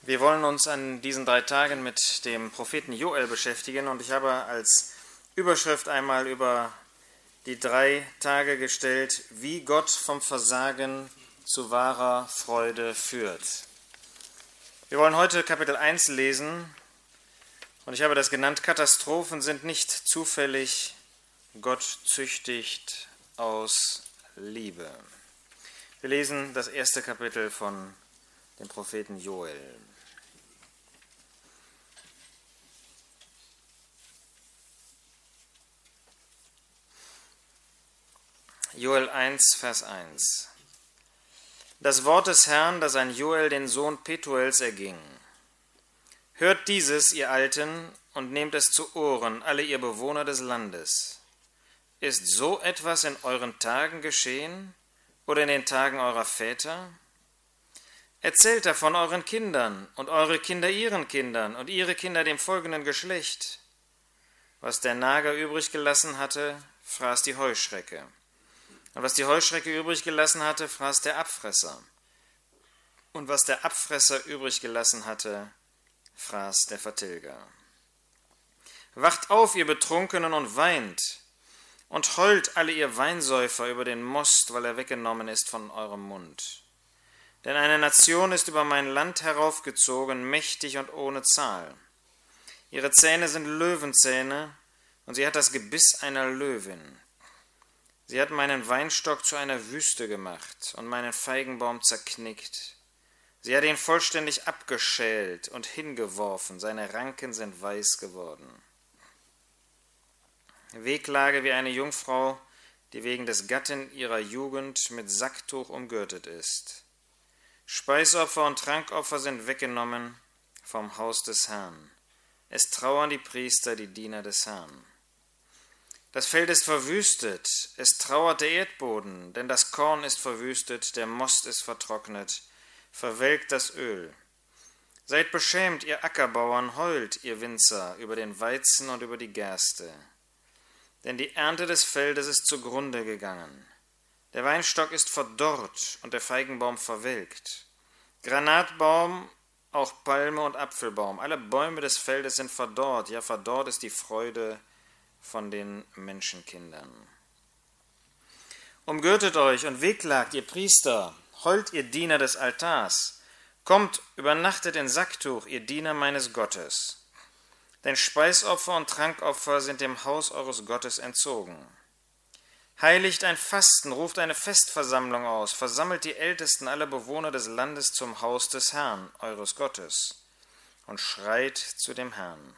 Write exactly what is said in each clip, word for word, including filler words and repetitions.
Wir wollen uns an diesen drei Tagen mit dem Propheten Joel beschäftigen und ich habe als Überschrift einmal über die drei Tage gestellt, wie Gott vom Versagen zu wahrer Freude führt. Wir wollen heute Kapitel eins lesen und ich habe das genannt, Katastrophen sind nicht zufällig, Gott züchtigt aus Liebe. Wir lesen das erste Kapitel von dem Propheten Joel. Joel eins, Vers eins. Das Wort des Herrn, das an Joel, den Sohn Petuels, erging. Hört dieses, ihr Alten, und nehmt es zu Ohren, alle ihr Bewohner des Landes. Ist so etwas in euren Tagen geschehen oder in den Tagen eurer Väter? Erzählt davon euren Kindern und eure Kinder ihren Kindern und ihre Kinder dem folgenden Geschlecht. Was der Nager übrig gelassen hatte, fraß die Heuschrecke. Und was die Heuschrecke übrig gelassen hatte, fraß der Abfresser. Und was der Abfresser übrig gelassen hatte, fraß der Vertilger. Wacht auf, ihr Betrunkenen, und weint, und heult alle ihr Weinsäufer über den Most, weil er weggenommen ist von eurem Mund. Denn eine Nation ist über mein Land heraufgezogen, mächtig und ohne Zahl. Ihre Zähne sind Löwenzähne, und sie hat das Gebiss einer Löwin. Sie hat meinen Weinstock zu einer Wüste gemacht und meinen Feigenbaum zerknickt. Sie hat ihn vollständig abgeschält und hingeworfen, seine Ranken sind weiß geworden. Wehklage wie eine Jungfrau, die wegen des Gatten ihrer Jugend mit Sacktuch umgürtet ist. Speisopfer und Trankopfer sind weggenommen vom Haus des Herrn. Es trauern die Priester, die Diener des Herrn. Das Feld ist verwüstet, es trauert der Erdboden, denn das Korn ist verwüstet, der Most ist vertrocknet, verwelkt das Öl. Seid beschämt, ihr Ackerbauern, heult, ihr Winzer, über den Weizen und über die Gerste. Denn die Ernte des Feldes ist zugrunde gegangen. Der Weinstock ist verdorrt und der Feigenbaum verwelkt. Granatbaum, auch Palme und Apfelbaum, alle Bäume des Feldes sind verdorrt, ja, verdorrt ist die Freude von den Menschenkindern. Umgürtet euch und wehklagt, ihr Priester, heult, ihr Diener des Altars, kommt, übernachtet in Sacktuch, ihr Diener meines Gottes. Denn Speisopfer und Trankopfer sind dem Haus eures Gottes entzogen. Heiligt ein Fasten, ruft eine Festversammlung aus, versammelt die Ältesten, alle Bewohner des Landes zum Haus des Herrn, eures Gottes, und schreit zu dem Herrn.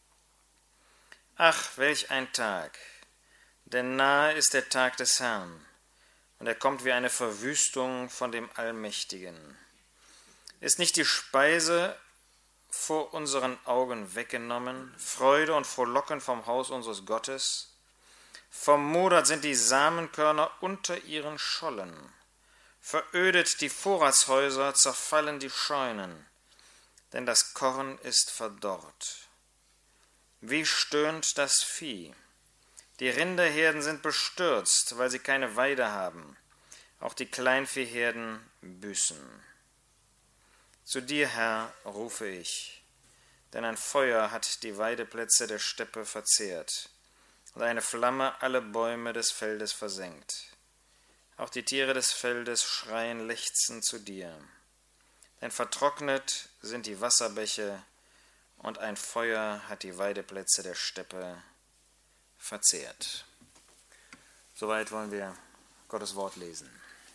Ach, welch ein Tag, denn nahe ist der Tag des Herrn, und er kommt wie eine Verwüstung von dem Allmächtigen. Ist nicht die Speise vor unseren Augen weggenommen, Freude und Frohlocken vom Haus unseres Gottes? Vermodert sind die Samenkörner unter ihren Schollen, verödet die Vorratshäuser, zerfallen die Scheunen, denn das Korn ist verdorrt. Wie stöhnt das Vieh? Die Rinderherden sind bestürzt, weil sie keine Weide haben. Auch die Kleinviehherden büßen. Zu dir, Herr, rufe ich, denn ein Feuer hat die Weideplätze der Steppe verzehrt und eine Flamme alle Bäume des Feldes versenkt. Auch die Tiere des Feldes schreien lechzend zu dir. Denn vertrocknet sind die Wasserbäche, und ein Feuer hat die Weideplätze der Steppe verzehrt. Soweit wollen wir Gottes Wort lesen.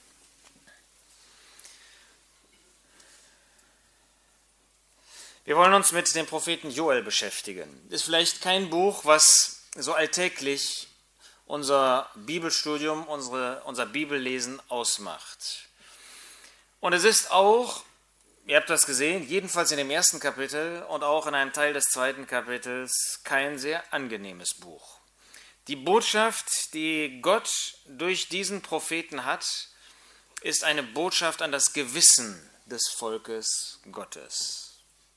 Wir wollen uns mit dem Propheten Joel beschäftigen. Ist vielleicht kein Buch, was so alltäglich unser Bibelstudium, unsere, unser Bibellesen ausmacht. Und es ist auch, ihr habt das gesehen, jedenfalls in dem ersten Kapitel und auch in einem Teil des zweiten Kapitels kein sehr angenehmes Buch. Die Botschaft, die Gott durch diesen Propheten hat, ist eine Botschaft an das Gewissen des Volkes Gottes.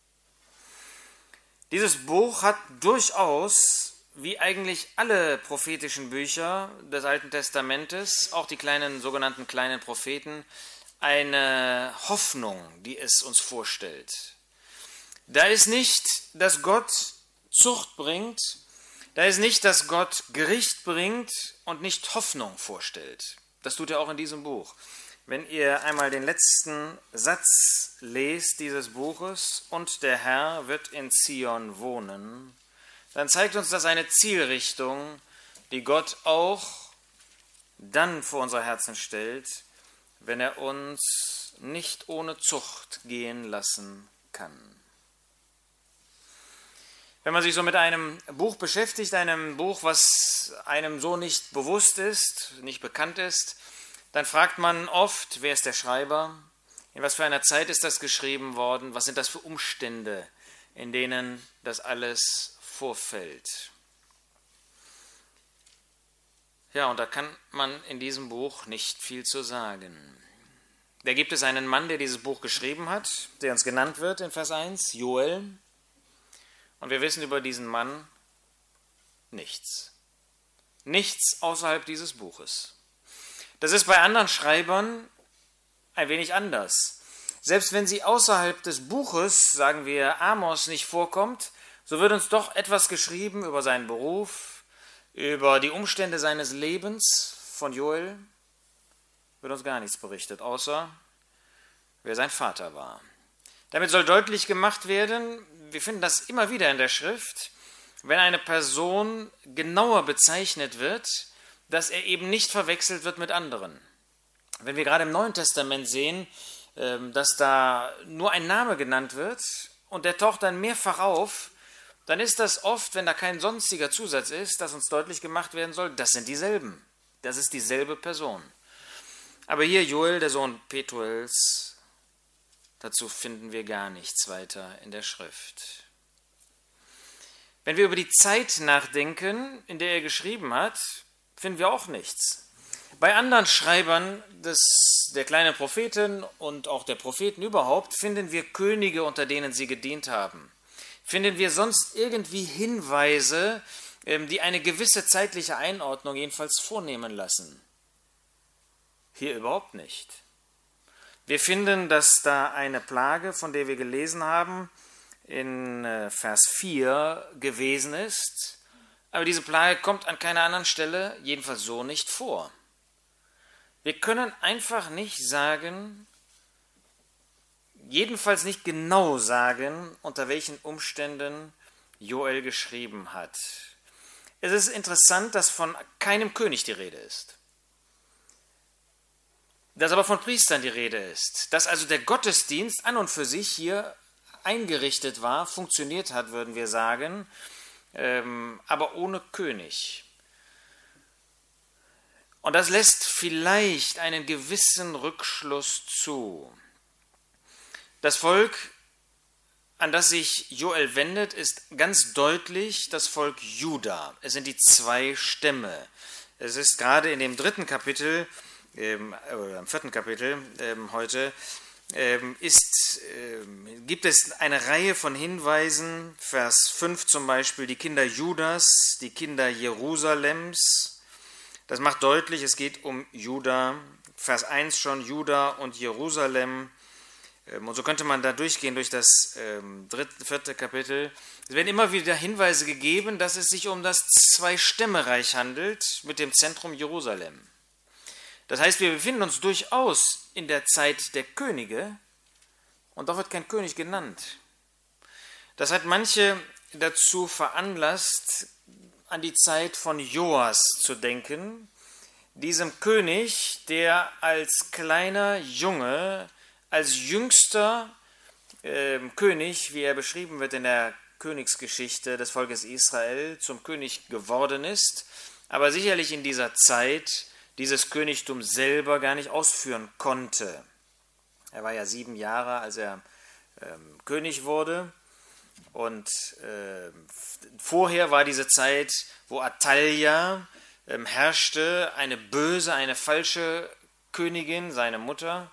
Dieses Buch hat durchaus, wie eigentlich alle prophetischen Bücher des Alten Testamentes, auch die kleinen sogenannten kleinen Propheten, eine Hoffnung, die es uns vorstellt. Da ist nicht, dass Gott Zucht bringt, da ist nicht, dass Gott Gericht bringt und nicht Hoffnung vorstellt. Das tut er auch in diesem Buch. Wenn ihr einmal den letzten Satz lest dieses Buches, und der Herr wird in Zion wohnen, dann zeigt uns das eine Zielrichtung, die Gott auch dann vor unser Herzen stellt, wenn er uns nicht ohne Zucht gehen lassen kann. Wenn man sich so mit einem Buch beschäftigt, einem Buch, was einem so nicht bewusst ist, nicht bekannt ist, dann fragt man oft, wer ist der Schreiber? In was für einer Zeit ist das geschrieben worden? Was sind das für Umstände, in denen das alles vorfällt? Ja, und da kann man in diesem Buch nicht viel zu sagen. Da gibt es einen Mann, der dieses Buch geschrieben hat, der uns genannt wird in Vers eins, Joel. Und wir wissen über diesen Mann nichts. Nichts außerhalb dieses Buches. Das ist bei anderen Schreibern ein wenig anders. Selbst wenn sie außerhalb des Buches, sagen wir, Amos nicht vorkommt, so wird uns doch etwas geschrieben über seinen Beruf, über die Umstände seines Lebens. Von Joel wird uns gar nichts berichtet, außer wer sein Vater war. Damit soll deutlich gemacht werden, wir finden das immer wieder in der Schrift, wenn eine Person genauer bezeichnet wird, dass er eben nicht verwechselt wird mit anderen. Wenn wir gerade im Neuen Testament sehen, dass da nur ein Name genannt wird und der taucht dann mehrfach auf, dann ist das oft, wenn da kein sonstiger Zusatz ist, dass uns deutlich gemacht werden soll, das sind dieselben. Das ist dieselbe Person. Aber hier Joel, der Sohn Petuels, dazu finden wir gar nichts weiter in der Schrift. Wenn wir über die Zeit nachdenken, in der er geschrieben hat, finden wir auch nichts. Bei anderen Schreibern des, der kleinen Propheten und auch der Propheten überhaupt finden wir Könige, unter denen sie gedient haben. Finden wir sonst irgendwie Hinweise, die eine gewisse zeitliche Einordnung jedenfalls vornehmen lassen. Hier überhaupt nicht. Wir finden, dass da eine Plage, von der wir gelesen haben, in Vers vier gewesen ist, aber diese Plage kommt an keiner anderen Stelle, jedenfalls so nicht vor. Wir können einfach nicht sagen, jedenfalls nicht genau sagen, unter welchen Umständen Joel geschrieben hat. Es ist interessant, dass von keinem König die Rede ist. Dass aber von Priestern die Rede ist, dass also der Gottesdienst an und für sich hier eingerichtet war, funktioniert hat, würden wir sagen, ähm, aber ohne König. Und das lässt vielleicht einen gewissen Rückschluss zu. Das Volk, an das sich Joel wendet, ist ganz deutlich das Volk Juda. Es sind die zwei Stämme. Es ist gerade in dem dritten Kapitel, Ähm, oder im vierten Kapitel ähm, heute, ähm, ist, ähm, gibt es eine Reihe von Hinweisen, Vers fünf zum Beispiel, die Kinder Judas, die Kinder Jerusalems. Das macht deutlich, es geht um Juda. Vers eins schon, Juda und Jerusalem. Ähm, und so könnte man da durchgehen durch das ähm, dritte, vierte Kapitel. Es werden immer wieder Hinweise gegeben, dass es sich um das Zwei-Stämme-Reich handelt, mit dem Zentrum Jerusalem. Das heißt, wir befinden uns durchaus in der Zeit der Könige und doch wird kein König genannt. Das hat manche dazu veranlasst, an die Zeit von Joas zu denken, diesem König, der als kleiner Junge, als jüngster äh, König, wie er beschrieben wird in der Königsgeschichte des Volkes Israel, zum König geworden ist, aber sicherlich in dieser Zeit dieses Königtum selber gar nicht ausführen konnte. Er war ja sieben Jahre, als er ähm, König wurde. Und äh, vorher war diese Zeit, wo Atalja ähm, herrschte, eine böse, eine falsche Königin, seine Mutter,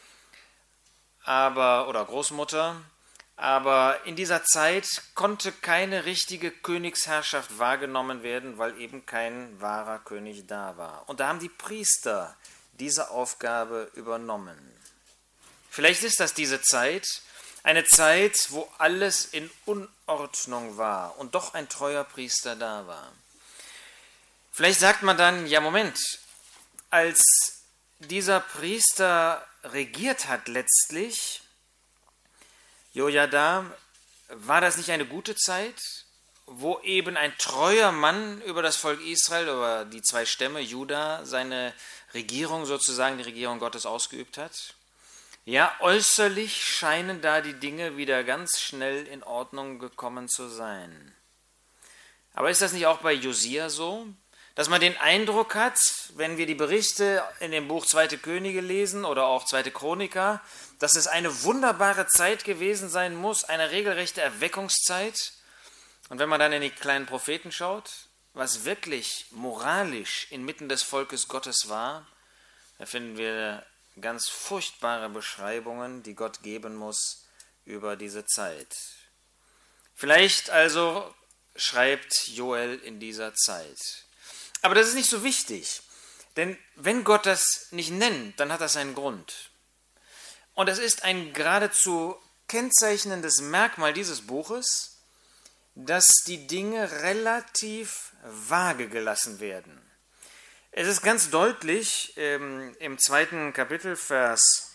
aber oder Großmutter. Aber in dieser Zeit konnte keine richtige Königsherrschaft wahrgenommen werden, weil eben kein wahrer König da war. Und da haben die Priester diese Aufgabe übernommen. Vielleicht ist das diese Zeit, Eine Zeit, wo alles in Unordnung war und doch ein treuer Priester da war. Vielleicht sagt man dann, ja Moment, als dieser Priester regiert hat letztlich, Jojada, war das nicht eine gute Zeit, wo eben ein treuer Mann über das Volk Israel, über die zwei Stämme Juda, seine Regierung sozusagen, die Regierung Gottes ausgeübt hat? Ja, äußerlich scheinen da die Dinge wieder ganz schnell in Ordnung gekommen zu sein. Aber ist das nicht auch bei Josia so, dass man den Eindruck hat, wenn wir die Berichte in dem Buch Zweite Könige lesen oder auch Zweite Chroniker, dass es eine wunderbare Zeit gewesen sein muss, eine regelrechte Erweckungszeit? Und wenn man dann in die kleinen Propheten schaut, was wirklich moralisch inmitten des Volkes Gottes war, da finden wir ganz furchtbare Beschreibungen, die Gott geben muss über diese Zeit. Vielleicht also schreibt Joel in dieser Zeit. Aber das ist nicht so wichtig, denn wenn Gott das nicht nennt, dann hat das einen Grund. Und es ist ein geradezu kennzeichnendes Merkmal dieses Buches, dass die Dinge relativ vage gelassen werden. Es ist ganz deutlich ähm, im zweiten Kapitel, Vers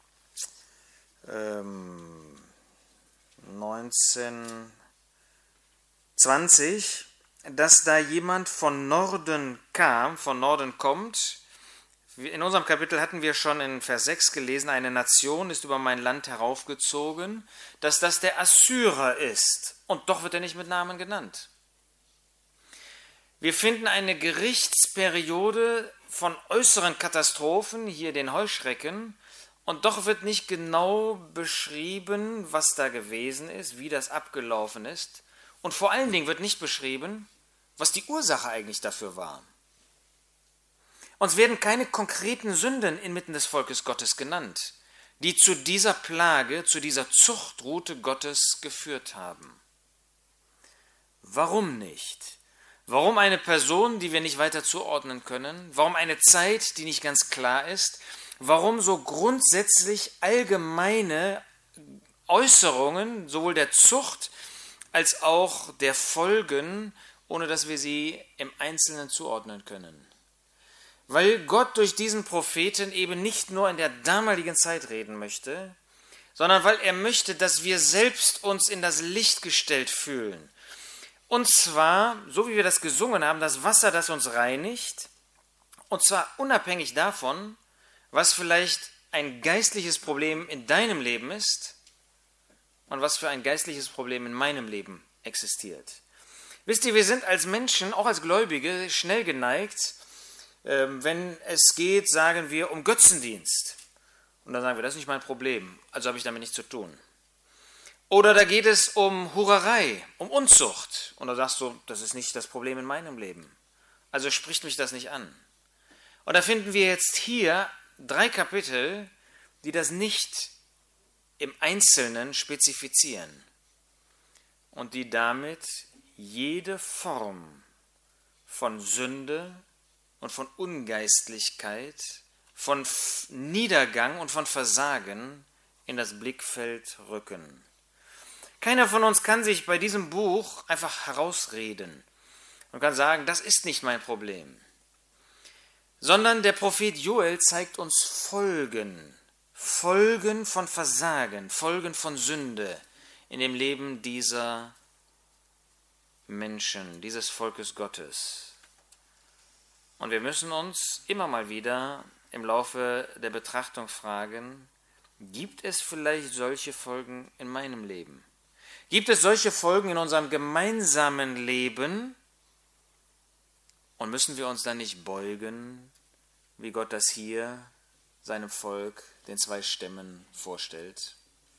ähm, neunzehn, zwanzig, dass da jemand von Norden kam, von Norden kommt. In unserem Kapitel hatten wir schon in Vers sechs gelesen, eine Nation ist über mein Land heraufgezogen, dass das der Assyrer ist. Und doch wird er nicht mit Namen genannt. Wir finden eine Gerichtsperiode von äußeren Katastrophen, hier den Heuschrecken, und doch wird nicht genau beschrieben, was da gewesen ist, wie das abgelaufen ist. Und vor allen Dingen wird nicht beschrieben, was die Ursache eigentlich dafür war. Uns werden keine konkreten Sünden inmitten des Volkes Gottes genannt, die zu dieser Plage, zu dieser Zuchtroute Gottes geführt haben. Warum nicht? Warum eine Person, die wir nicht weiter zuordnen können? Warum eine Zeit, die nicht ganz klar ist? Warum so grundsätzlich allgemeine Äußerungen, sowohl der Zucht als auch der Folgen, ohne dass wir sie im Einzelnen zuordnen können? Weil Gott durch diesen Propheten eben nicht nur in der damaligen Zeit reden möchte, sondern weil er möchte, dass wir selbst uns in das Licht gestellt fühlen. Und zwar, so wie wir das gesungen haben, das Wasser, das uns reinigt, und zwar unabhängig davon, was vielleicht ein geistliches Problem in deinem Leben ist und was für ein geistliches Problem in meinem Leben existiert. Wisst ihr, wir sind als Menschen, auch als Gläubige, schnell geneigt, wenn es geht, sagen wir, um Götzendienst. Und dann sagen wir, das ist nicht mein Problem, also habe ich damit nichts zu tun. Oder da geht es um Hurerei, um Unzucht. Und da sagst du, das ist nicht das Problem in meinem Leben. Also spricht mich das nicht an. Und da finden wir jetzt hier drei Kapitel, die das nicht im Einzelnen spezifizieren. Und die damit jede Form von Sünde und von Ungeistlichkeit, von Niedergang und von Versagen in das Blickfeld rücken. Keiner von uns kann sich bei diesem Buch einfach herausreden und kann sagen, das ist nicht mein Problem. Sondern der Prophet Joel zeigt uns Folgen, Folgen von Versagen, Folgen von Sünde in dem Leben dieser Menschen, dieses Volkes Gottes. Und wir müssen uns immer mal wieder im Laufe der Betrachtung fragen, gibt es vielleicht solche Folgen in meinem Leben? Gibt es solche Folgen in unserem gemeinsamen Leben? Und müssen wir uns dann nicht beugen, wie Gott das hier seinem Volk, den zwei Stämmen, vorstellt?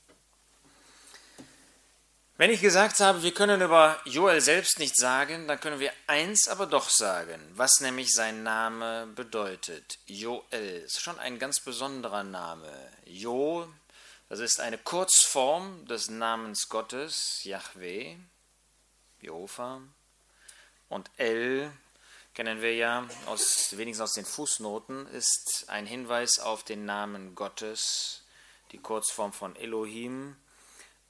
Wenn ich gesagt habe, wir können über Joel selbst nichts sagen, dann können wir eins aber doch sagen, was nämlich sein Name bedeutet. Joel ist schon ein ganz besonderer Name. Jo, das ist eine Kurzform des Namens Gottes, Jahwe, Jehova. Und El, kennen wir ja aus, wenigstens aus den Fußnoten, ist ein Hinweis auf den Namen Gottes, die Kurzform von Elohim.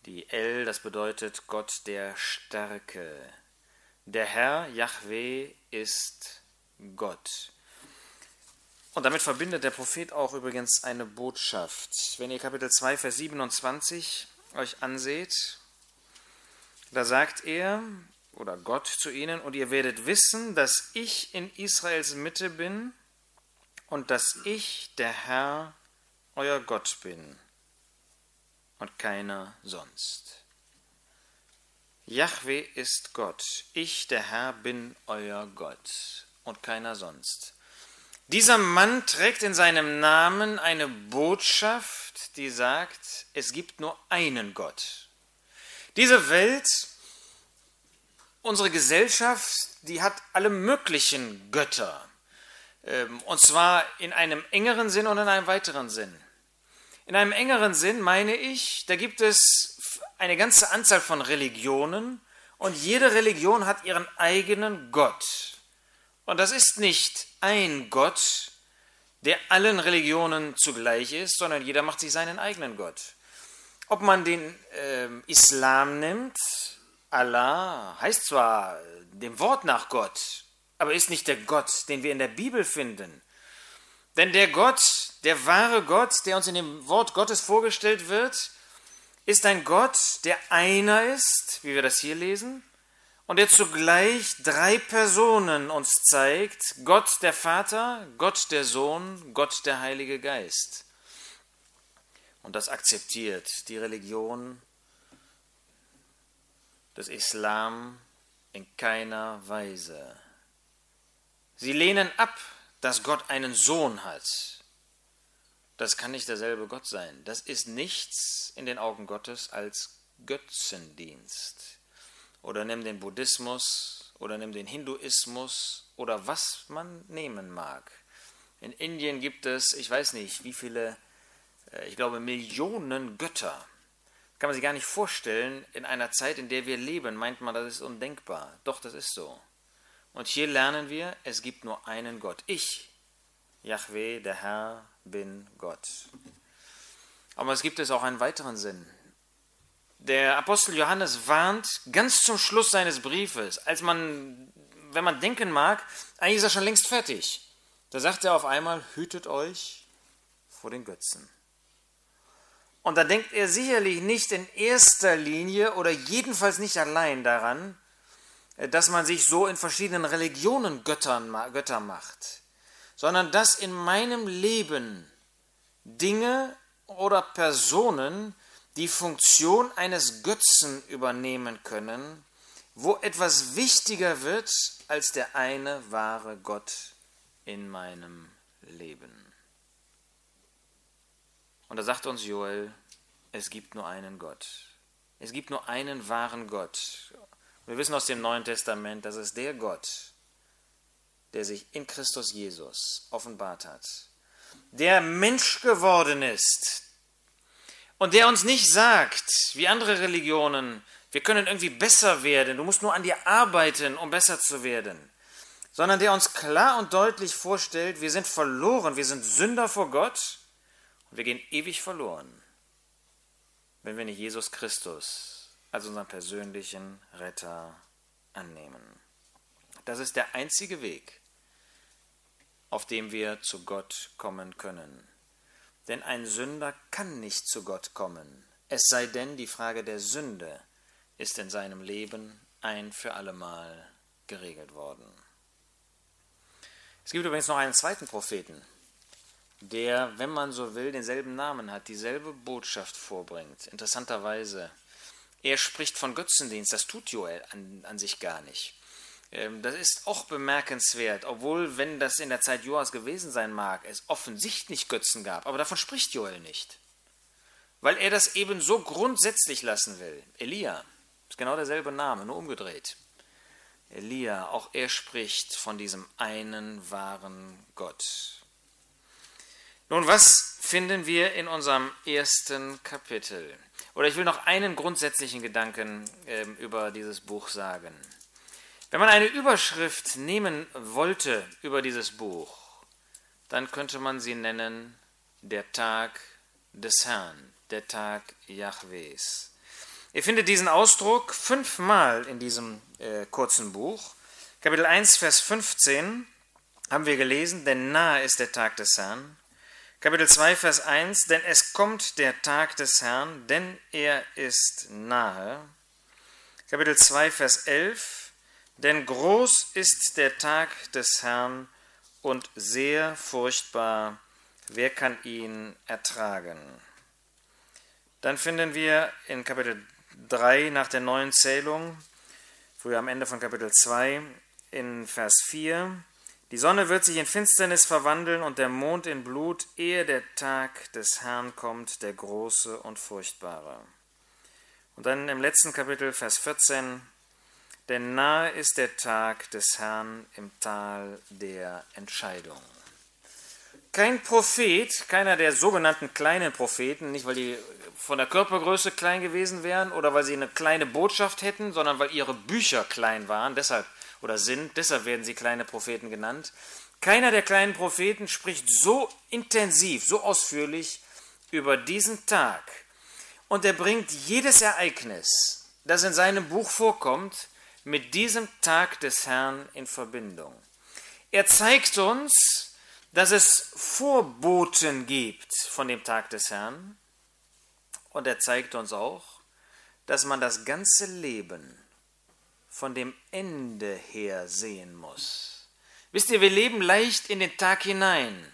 Die El, das bedeutet Gott der Stärke. Der Herr, Jahwe, ist Gott. Und damit verbindet der Prophet auch übrigens eine Botschaft. Wenn ihr Kapitel zwei, Vers siebenundzwanzig euch anseht, da sagt er, oder Gott zu ihnen, und ihr werdet wissen, dass ich in Israels Mitte bin und dass ich, der Herr, euer Gott bin und keiner sonst. Jahwe ist Gott, ich, der Herr, bin euer Gott und keiner sonst. Dieser Mann trägt in seinem Namen eine Botschaft, die sagt, es gibt nur einen Gott. Diese Welt, unsere Gesellschaft, die hat alle möglichen Götter. Und zwar in einem engeren Sinn und in einem weiteren Sinn. In einem engeren Sinn meine ich, da gibt es eine ganze Anzahl von Religionen und jede Religion hat ihren eigenen Gott. Und das ist nicht ein Gott, der allen Religionen zugleich ist, sondern jeder macht sich seinen eigenen Gott. Ob man den äh, Islam nimmt, Allah heißt zwar dem Wort nach Gott, aber ist nicht der Gott, den wir in der Bibel finden. Denn der Gott, der wahre Gott, der uns in dem Wort Gottes vorgestellt wird, ist ein Gott, der einer ist, wie wir das hier lesen, und der zugleich drei Personen uns zeigt, Gott der Vater, Gott der Sohn, Gott der Heilige Geist. Und das akzeptiert die Religion des Islam in keiner Weise. Sie lehnen ab, dass Gott einen Sohn hat. Das kann nicht derselbe Gott sein. Das ist nichts in den Augen Gottes als Götzendienst. Oder nimm den Buddhismus oder nimm den Hinduismus oder was man nehmen mag. In Indien gibt es, ich weiß nicht, wie viele, ich glaube Millionen Götter. Das kann man sich gar nicht vorstellen. In einer Zeit, in der wir leben, meint man, das ist undenkbar. Doch, das ist so. Und hier lernen wir, es gibt nur einen Gott. Ich, Jahwe, der Herr, bin Gott. Aber es gibt es auch einen weiteren Sinn. Der Apostel Johannes warnt ganz zum Schluss seines Briefes, als man, wenn man denken mag, eigentlich ist er schon längst fertig. Da sagt er auf einmal, hütet euch vor den Götzen. Und da denkt er sicherlich nicht in erster Linie oder jedenfalls nicht allein daran, dass man sich so in verschiedenen Religionen Göttern, Götter macht, sondern dass in meinem Leben Dinge oder Personen die Funktion eines Götzen übernehmen können, wo etwas wichtiger wird als der eine wahre Gott in meinem Leben. Und da sagt uns Joel, es gibt nur einen Gott. Es gibt nur einen wahren Gott. Wir wissen aus dem Neuen Testament, dass es der Gott, der sich in Christus Jesus offenbart hat, der Mensch geworden ist, und der uns nicht sagt, wie andere Religionen, wir können irgendwie besser werden, du musst nur an dir arbeiten, um besser zu werden, sondern der uns klar und deutlich vorstellt, wir sind verloren, wir sind Sünder vor Gott und wir gehen ewig verloren, wenn wir nicht Jesus Christus als unseren persönlichen Retter annehmen. Das ist der einzige Weg, auf dem wir zu Gott kommen können. Denn ein Sünder kann nicht zu Gott kommen, es sei denn, die Frage der Sünde ist in seinem Leben ein für allemal geregelt worden. Es gibt übrigens noch einen zweiten Propheten, der, wenn man so will, denselben Namen hat, dieselbe Botschaft vorbringt. Interessanterweise, er spricht von Götzendienst, das tut Joel an, an sich gar nicht. Das ist auch bemerkenswert, obwohl, wenn das in der Zeit Joas gewesen sein mag, es offensichtlich Götzen gab, aber davon spricht Joel nicht, weil er das eben so grundsätzlich lassen will. Elia ist genau derselbe Name, nur umgedreht. Elia, auch er spricht von diesem einen wahren Gott. Nun, was finden wir in unserem ersten Kapitel? Oder ich will noch einen grundsätzlichen Gedanken äh, über dieses Buch sagen. Wenn man eine Überschrift nehmen wollte über dieses Buch, dann könnte man sie nennen, der Tag des Herrn, der Tag Jahwes. Ihr findet diesen Ausdruck fünfmal in diesem äh, kurzen Buch. Kapitel eins, Vers fünfzehn haben wir gelesen, denn nahe ist der Tag des Herrn. Kapitel zwei, Vers eins, denn es kommt der Tag des Herrn, denn er ist nahe. Kapitel zwei, Vers elf, denn groß ist der Tag des Herrn und sehr furchtbar, wer kann ihn ertragen? Dann finden wir in Kapitel drei nach der neuen Zählung, früher am Ende von Kapitel zwei, in Vers vier, die Sonne wird sich in Finsternis verwandeln und der Mond in Blut, ehe der Tag des Herrn kommt, der große und furchtbare. Und dann im letzten Kapitel, Vers vierzehn, denn nahe ist der Tag des Herrn im Tal der Entscheidung. Kein Prophet, keiner der sogenannten kleinen Propheten, nicht weil die von der Körpergröße klein gewesen wären oder weil sie eine kleine Botschaft hätten, sondern weil ihre Bücher klein waren, deshalb oder sind, deshalb werden sie kleine Propheten genannt. Keiner der kleinen Propheten spricht so intensiv, so ausführlich über diesen Tag. Und er bringt jedes Ereignis, das in seinem Buch vorkommt, mit diesem Tag des Herrn in Verbindung. Er zeigt uns, dass es Vorboten gibt von dem Tag des Herrn. Und er zeigt uns auch, dass man das ganze Leben von dem Ende her sehen muss. Wisst ihr, wir leben leicht in den Tag hinein.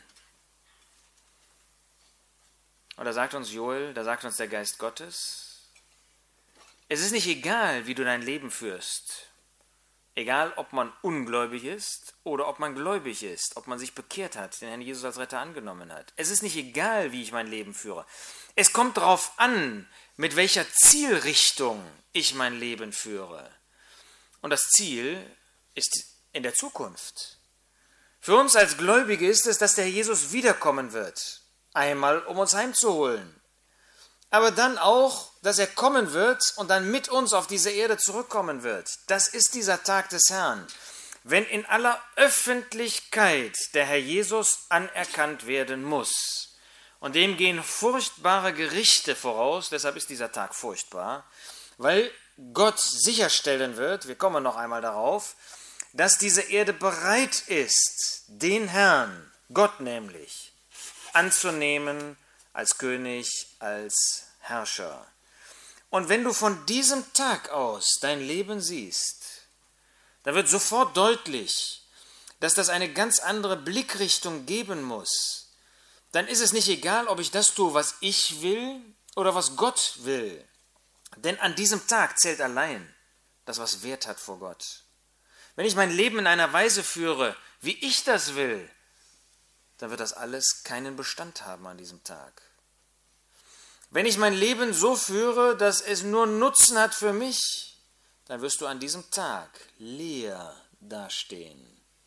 Und da sagt uns Joel, da sagt uns der Geist Gottes, es ist nicht egal, wie du dein Leben führst. Egal, ob man ungläubig ist oder ob man gläubig ist, ob man sich bekehrt hat, den Herrn Jesus als Retter angenommen hat. Es ist nicht egal, wie ich mein Leben führe. Es kommt darauf an, mit welcher Zielrichtung ich mein Leben führe. Und das Ziel ist in der Zukunft. Für uns als Gläubige ist es, dass der Herr Jesus wiederkommen wird, einmal um uns heimzuholen. Aber dann auch, dass er kommen wird und dann mit uns auf diese Erde zurückkommen wird. Das ist dieser Tag des Herrn, wenn in aller Öffentlichkeit der Herr Jesus anerkannt werden muss. Und dem gehen furchtbare Gerichte voraus, deshalb ist dieser Tag furchtbar, weil Gott sicherstellen wird, wir kommen noch einmal darauf, dass diese Erde bereit ist, den Herrn, Gott nämlich, anzunehmen als König, als Herrscher. Und wenn du von diesem Tag aus dein Leben siehst, dann wird sofort deutlich, dass das eine ganz andere Blickrichtung geben muss. Dann ist es nicht egal, ob ich das tue, was ich will oder was Gott will. Denn an diesem Tag zählt allein das, was Wert hat vor Gott. Wenn ich mein Leben in einer Weise führe, wie ich das will, dann wird das alles keinen Bestand haben an diesem Tag. Wenn ich mein Leben so führe, dass es nur Nutzen hat für mich, dann wirst du an diesem Tag leer dastehen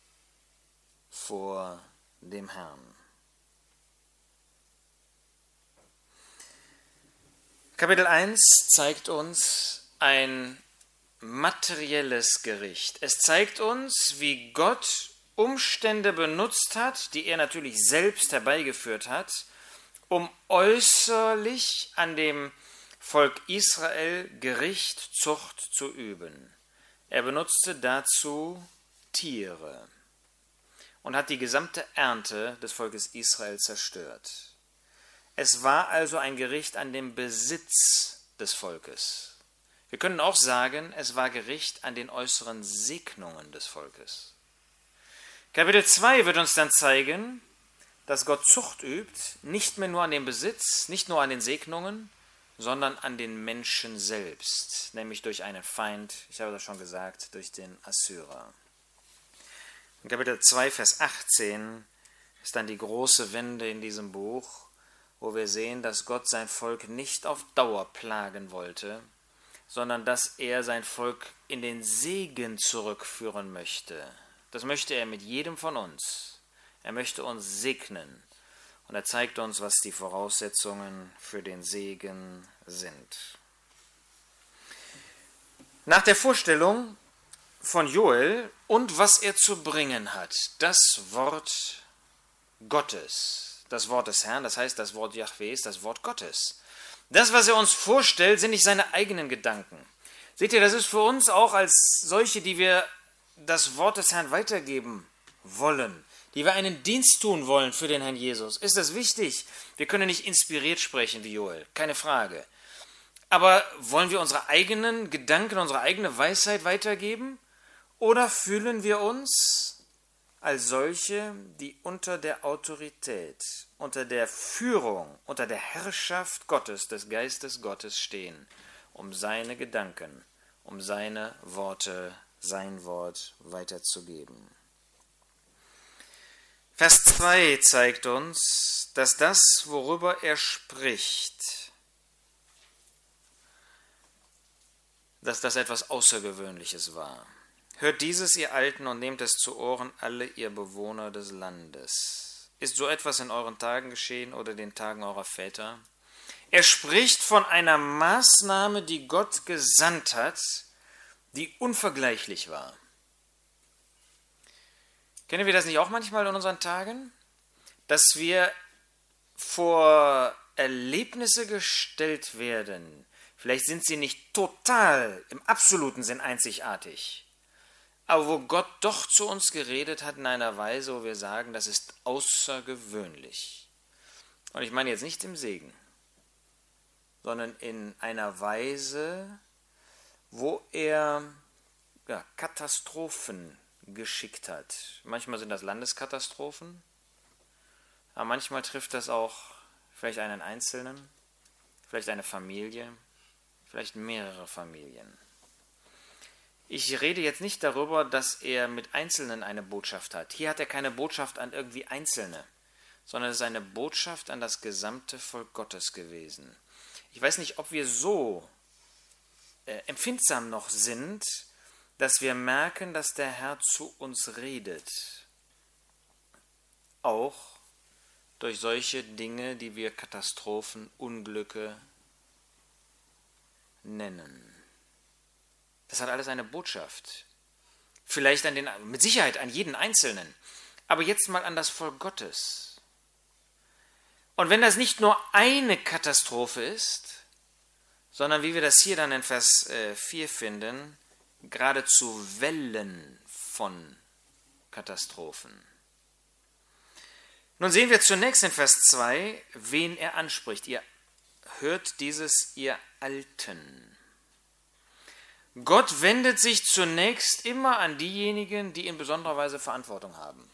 vor dem Herrn. Kapitel eins zeigt uns ein materielles Gericht. Es zeigt uns, wie Gott Umstände benutzt hat, die er natürlich selbst herbeigeführt hat, um äußerlich an dem Volk Israel Gericht, Zucht zu üben. Er benutzte dazu Tiere und hat die gesamte Ernte des Volkes Israel zerstört. Es war also ein Gericht an dem Besitz des Volkes. Wir können auch sagen, es war Gericht an den äußeren Segnungen des Volkes. Kapitel zwei wird uns dann zeigen, dass Gott Zucht übt, nicht mehr nur an dem Besitz, nicht nur an den Segnungen, sondern an den Menschen selbst, nämlich durch einen Feind, ich habe das schon gesagt, durch den Assyrer. In Kapitel zwei, Vers achtzehn ist dann die große Wende in diesem Buch, wo wir sehen, dass Gott sein Volk nicht auf Dauer plagen wollte, sondern dass er sein Volk in den Segen zurückführen möchte. Das möchte er mit jedem von uns. Er möchte uns segnen und er zeigt uns, was die Voraussetzungen für den Segen sind. Nach der Vorstellung von Joel und was er zu bringen hat, das Wort Gottes, das Wort des Herrn, das heißt das Wort Jahwes, das Wort Gottes, Das, was er uns vorstellt, sind nicht seine eigenen Gedanken. Seht ihr, das ist für uns auch als solche, die wir das Wort des Herrn weitergeben wollen, die wir einen Dienst tun wollen für den Herrn Jesus, ist das wichtig. Wir können nicht inspiriert sprechen wie Joel, keine Frage. Aber wollen wir unsere eigenen Gedanken, unsere eigene Weisheit weitergeben? Oder fühlen wir uns als solche, die unter der Autorität, unter der Führung, unter der Herrschaft Gottes, des Geistes Gottes stehen, um seine Gedanken, um seine Worte, sein Wort weiterzugeben? Vers zwei zeigt uns, dass das, worüber er spricht, dass das etwas Außergewöhnliches war. Hört dieses, ihr Alten, und nehmt es zu Ohren, alle ihr Bewohner des Landes. Ist so etwas in euren Tagen geschehen oder den Tagen eurer Väter? Er spricht von einer Maßnahme, die Gott gesandt hat, die unvergleichlich war. Kennen wir das nicht auch manchmal in unseren Tagen? Dass wir vor Erlebnisse gestellt werden. Vielleicht sind sie nicht total, im absoluten Sinn einzigartig. Aber wo Gott doch zu uns geredet hat in einer Weise, wo wir sagen, das ist außergewöhnlich. Und ich meine jetzt nicht im Segen, sondern in einer Weise, wo er ja, Katastrophen geschickt hat. Manchmal sind das Landeskatastrophen, aber manchmal trifft das auch vielleicht einen Einzelnen, vielleicht eine Familie, vielleicht mehrere Familien. Ich rede jetzt nicht darüber, dass er mit Einzelnen eine Botschaft hat. Hier hat er keine Botschaft an irgendwie Einzelne, sondern es ist eine Botschaft an das gesamte Volk Gottes gewesen. Ich weiß nicht, ob wir so äh, empfindsam noch sind, dass wir merken, dass der Herr zu uns redet. Auch durch solche Dinge, die wir Katastrophen, Unglücke nennen. Das hat alles eine Botschaft. Vielleicht an den, mit Sicherheit an jeden Einzelnen. Aber jetzt mal an das Volk Gottes. Und wenn das nicht nur eine Katastrophe ist, sondern wie wir das hier dann in Vers vier finden, geradezu Wellen von Katastrophen. Nun sehen wir zunächst in Vers zwei, wen er anspricht. Ihr hört dieses, ihr Alten. Gott wendet sich zunächst immer an diejenigen, die in besonderer Weise Verantwortung haben.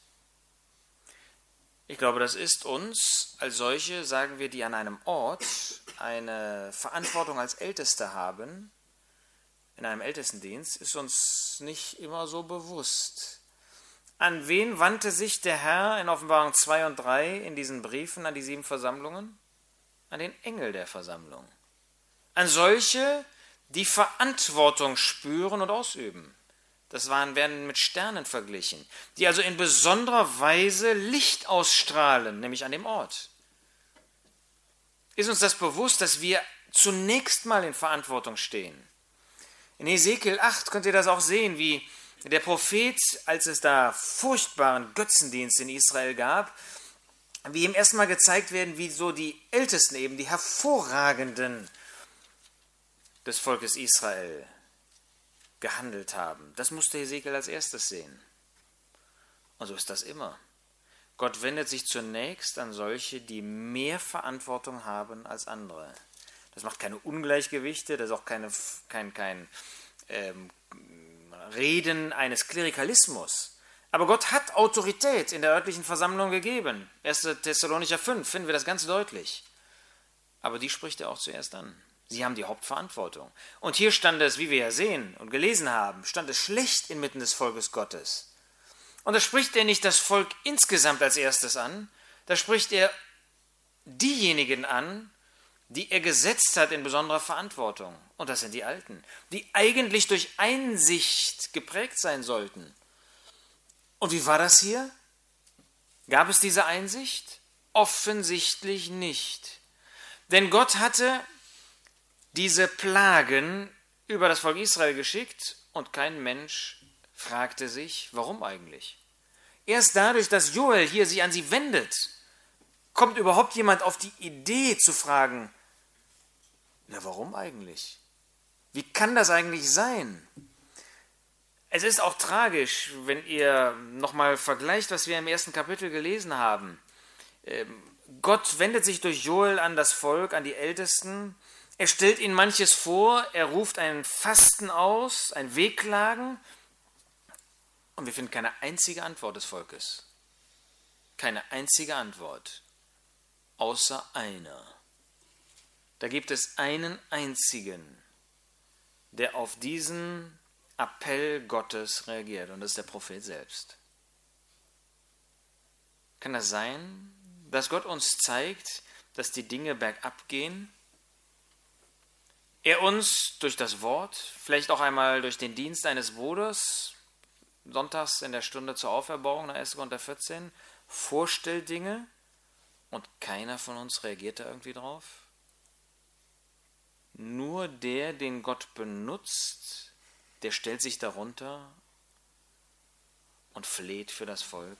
Ich glaube, das ist uns als solche, sagen wir, die an einem Ort eine Verantwortung als Älteste haben, in einem Ältestendienst, ist uns nicht immer so bewusst. An wen wandte sich der Herr in Offenbarung zwei und drei in diesen Briefen an die sieben Versammlungen? An den Engel der Versammlung. An solche, die Verantwortung spüren und ausüben. Das waren, werden mit Sternen verglichen, die also in besonderer Weise Licht ausstrahlen, nämlich an dem Ort. Ist uns das bewusst, dass wir zunächst mal in Verantwortung stehen? In Hesekiel acht könnt ihr das auch sehen, wie der Prophet, als es da furchtbaren Götzendienst in Israel gab, wie ihm erstmal gezeigt werden, wie so die Ältesten eben, die Hervorragenden des Volkes Israel gehandelt haben. Das musste Hesekiel als erstes sehen. Und so ist das immer. Gott wendet sich zunächst an solche, die mehr Verantwortung haben als andere. Das macht keine Ungleichgewichte, das ist auch keine, kein, kein ähm, Reden eines Klerikalismus. Aber Gott hat Autorität in der örtlichen Versammlung gegeben. erster Thessalonicher fünf finden wir das ganz deutlich. Aber die spricht er auch zuerst an. Sie haben die Hauptverantwortung. Und hier stand es, wie wir ja sehen und gelesen haben, stand es schlecht inmitten des Volkes Gottes. Und da spricht er nicht das Volk insgesamt als erstes an, da spricht er diejenigen an, die er gesetzt hat in besonderer Verantwortung. Und das sind die Alten, die eigentlich durch Einsicht geprägt sein sollten. Und wie war das hier? Gab es diese Einsicht? Offensichtlich nicht. Denn Gott hatte diese Plagen über das Volk Israel geschickt und kein Mensch fragte sich, warum eigentlich? Erst dadurch, dass Joel hier sich an sie wendet, kommt überhaupt jemand auf die Idee zu fragen, Na, warum eigentlich? Wie kann das eigentlich sein? Es ist auch tragisch, wenn ihr nochmal vergleicht, was wir im ersten Kapitel gelesen haben. Gott wendet sich durch Joel an das Volk, an die Ältesten. Er stellt ihnen manches vor, er ruft einen Fasten aus, ein Wehklagen. Und wir finden keine einzige Antwort des Volkes. Keine einzige Antwort, außer einer. Da gibt es einen einzigen, der auf diesen Appell Gottes reagiert, und das ist der Prophet selbst. Kann das sein, dass Gott uns zeigt, dass die Dinge bergab gehen? Er uns durch das Wort, vielleicht auch einmal durch den Dienst eines Bruders, sonntags in der Stunde zur Auferbauung, nach erster Korinther vierzehn, vorstellt Dinge und keiner von uns reagiert da irgendwie drauf? Nur der, den Gott benutzt, der stellt sich darunter und fleht für das Volk.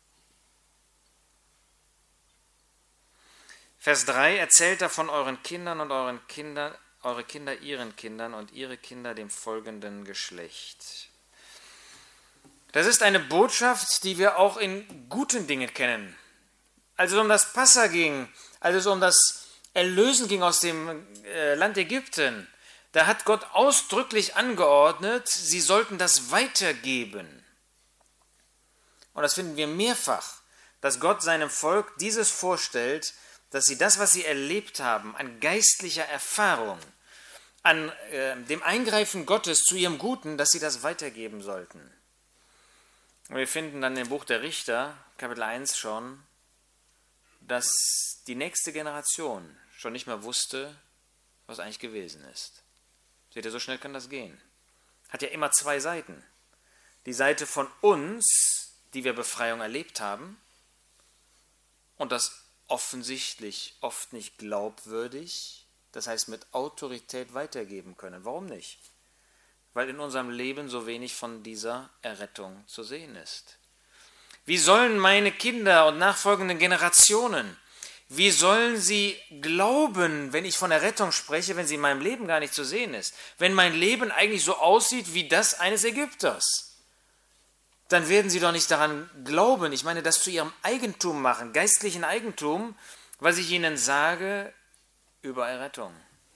Vers drei, erzählt davon euren Kindern und euren Kindern, eure Kinder ihren Kindern und ihre Kinder dem folgenden Geschlecht. Das ist eine Botschaft, die wir auch in guten Dingen kennen. Als es um das Passa ging, als es um das Erlösen ging aus dem Land Ägypten, da hat Gott ausdrücklich angeordnet, sie sollten das weitergeben. Und das finden wir mehrfach, dass Gott seinem Volk dieses vorstellt, dass sie das, was sie erlebt haben, an geistlicher Erfahrung, an äh, dem Eingreifen Gottes zu ihrem Guten, dass sie das weitergeben sollten. Und wir finden dann im Buch der Richter, Kapitel eins schon, dass die nächste Generation schon nicht mehr wusste, was eigentlich gewesen ist. Seht ihr, so schnell kann das gehen. Hat ja immer zwei Seiten. Die Seite von uns, die wir Befreiung erlebt haben, und das offensichtlich oft nicht glaubwürdig, das heißt mit Autorität weitergeben können. Warum nicht? Weil in unserem Leben so wenig von dieser Errettung zu sehen ist. Wie sollen meine Kinder und nachfolgenden Generationen, wie sollen sie glauben, wenn ich von Errettung spreche, wenn sie in meinem Leben gar nicht zu sehen ist? Wenn mein Leben eigentlich so aussieht wie das eines Ägypters, dann werden sie doch nicht daran glauben, ich meine, das zu ihrem Eigentum machen, geistlichen Eigentum, was ich ihnen sage über Errettung.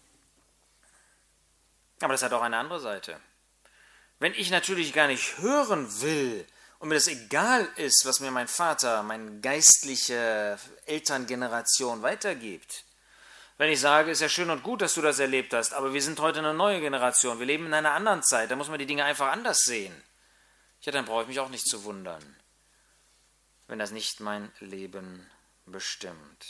Aber das hat auch eine andere Seite. Wenn ich natürlich gar nicht hören will und mir das egal ist, was mir mein Vater, meine geistliche Elterngeneration weitergibt, wenn ich sage, ist ja schön und gut, dass du das erlebt hast, aber wir sind heute eine neue Generation, wir leben in einer anderen Zeit, da muss man die Dinge einfach anders sehen. Ja, dann brauche ich mich auch nicht zu wundern, wenn das nicht mein Leben bestimmt.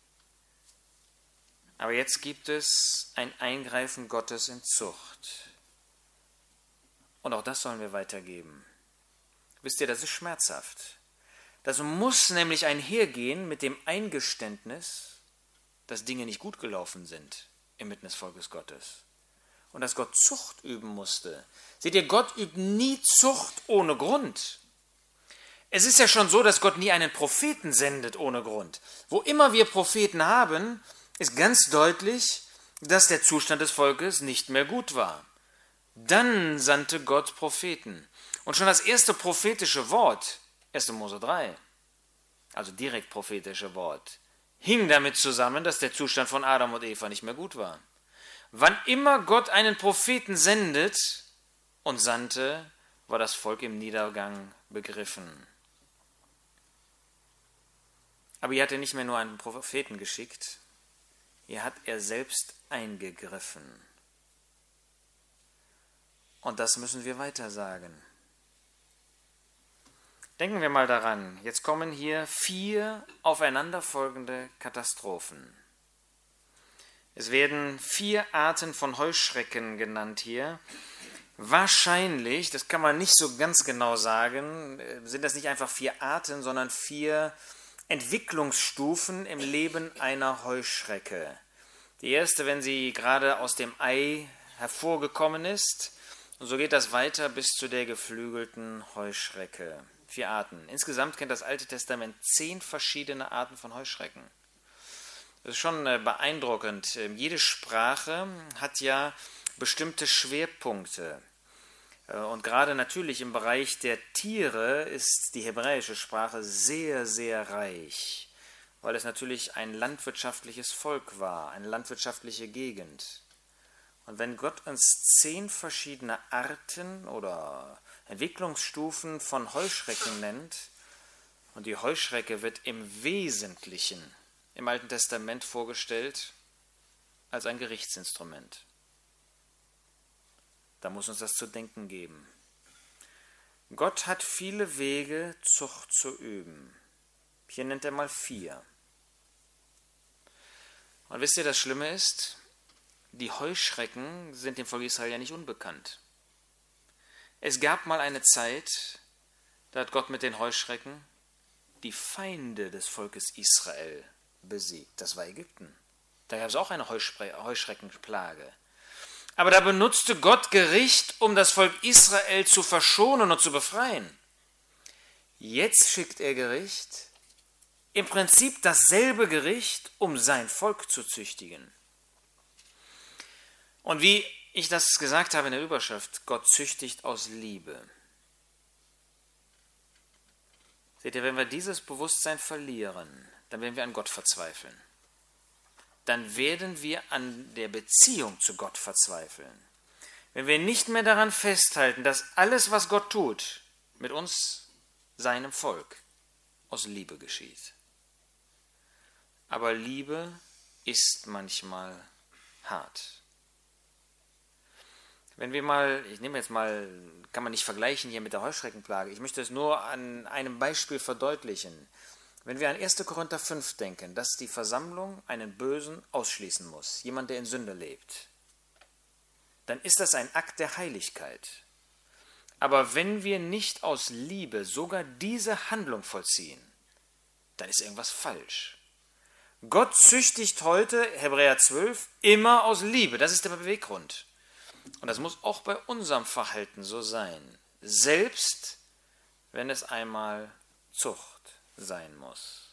Aber jetzt gibt es ein Eingreifen Gottes in Zucht. Und auch das sollen wir weitergeben. Wisst ihr, das ist schmerzhaft. Das muss nämlich einhergehen mit dem Eingeständnis, dass Dinge nicht gut gelaufen sind inmitten des Volkes Gottes. Und dass Gott Zucht üben musste. Seht ihr, Gott übt nie Zucht ohne Grund. Es ist ja schon so, dass Gott nie einen Propheten sendet ohne Grund. Wo immer wir Propheten haben, ist ganz deutlich, dass der Zustand des Volkes nicht mehr gut war. Dann sandte Gott Propheten. Und schon das erste prophetische Wort, erster Mose drei, also direkt prophetische Wort, hing damit zusammen, dass der Zustand von Adam und Eva nicht mehr gut war. Wann immer Gott einen Propheten sendet und sandte, war das Volk im Niedergang begriffen. Aber hier hat er nicht mehr nur einen Propheten geschickt, hier hat er selbst eingegriffen. Und das müssen wir weiter sagen. Denken wir mal daran, jetzt kommen hier vier aufeinanderfolgende Katastrophen. Es werden vier Arten von Heuschrecken genannt hier. Wahrscheinlich, das kann man nicht so ganz genau sagen, sind das nicht einfach vier Arten, sondern vier Entwicklungsstufen im Leben einer Heuschrecke. Die erste, wenn sie gerade aus dem Ei hervorgekommen ist, und so geht das weiter bis zu der geflügelten Heuschrecke. Vier Arten. Insgesamt kennt das Alte Testament zehn verschiedene Arten von Heuschrecken. Das ist schon beeindruckend. Jede Sprache hat ja bestimmte Schwerpunkte. Und gerade natürlich im Bereich der Tiere ist die hebräische Sprache sehr, sehr reich, weil es natürlich ein landwirtschaftliches Volk war, eine landwirtschaftliche Gegend. Und wenn Gott uns zehn verschiedene Arten oder Entwicklungsstufen von Heuschrecken nennt, und die Heuschrecke wird im Wesentlichen im Alten Testament vorgestellt als ein Gerichtsinstrument, da muss uns das zu denken geben. Gott hat viele Wege, Zucht zu üben. Hier nennt er mal vier. Und wisst ihr, das Schlimme ist, die Heuschrecken sind dem Volk Israel ja nicht unbekannt. Es gab mal eine Zeit, da hat Gott mit den Heuschrecken die Feinde des Volkes Israel besiegt. Das war Ägypten. Da gab es auch eine Heuschreckenplage. Aber da benutzte Gott Gericht, um das Volk Israel zu verschonen und zu befreien. Jetzt schickt er Gericht, im Prinzip dasselbe Gericht, um sein Volk zu züchtigen. Und wie ich das gesagt habe in der Überschrift, Gott züchtigt aus Liebe. Seht ihr, wenn wir dieses Bewusstsein verlieren, dann werden wir an Gott verzweifeln. Dann werden wir an der Beziehung zu Gott verzweifeln. Wenn wir nicht mehr daran festhalten, dass alles, was Gott tut, mit uns, seinem Volk, aus Liebe geschieht. Aber Liebe ist manchmal hart. Wenn wir mal, ich nehme jetzt mal, kann man nicht vergleichen hier mit der Heuschreckenplage, ich möchte es nur an einem Beispiel verdeutlichen. Wenn wir an erster Korinther fünf denken, dass die Versammlung einen Bösen ausschließen muss, jemand, der in Sünde lebt, dann ist das ein Akt der Heiligkeit. Aber wenn wir nicht aus Liebe sogar diese Handlung vollziehen, dann ist irgendwas falsch. Gott züchtigt heute, Hebräer zwölf, immer aus Liebe. Das ist der Beweggrund. Und das muss auch bei unserem Verhalten so sein. Selbst wenn es einmal Zucht sein muss.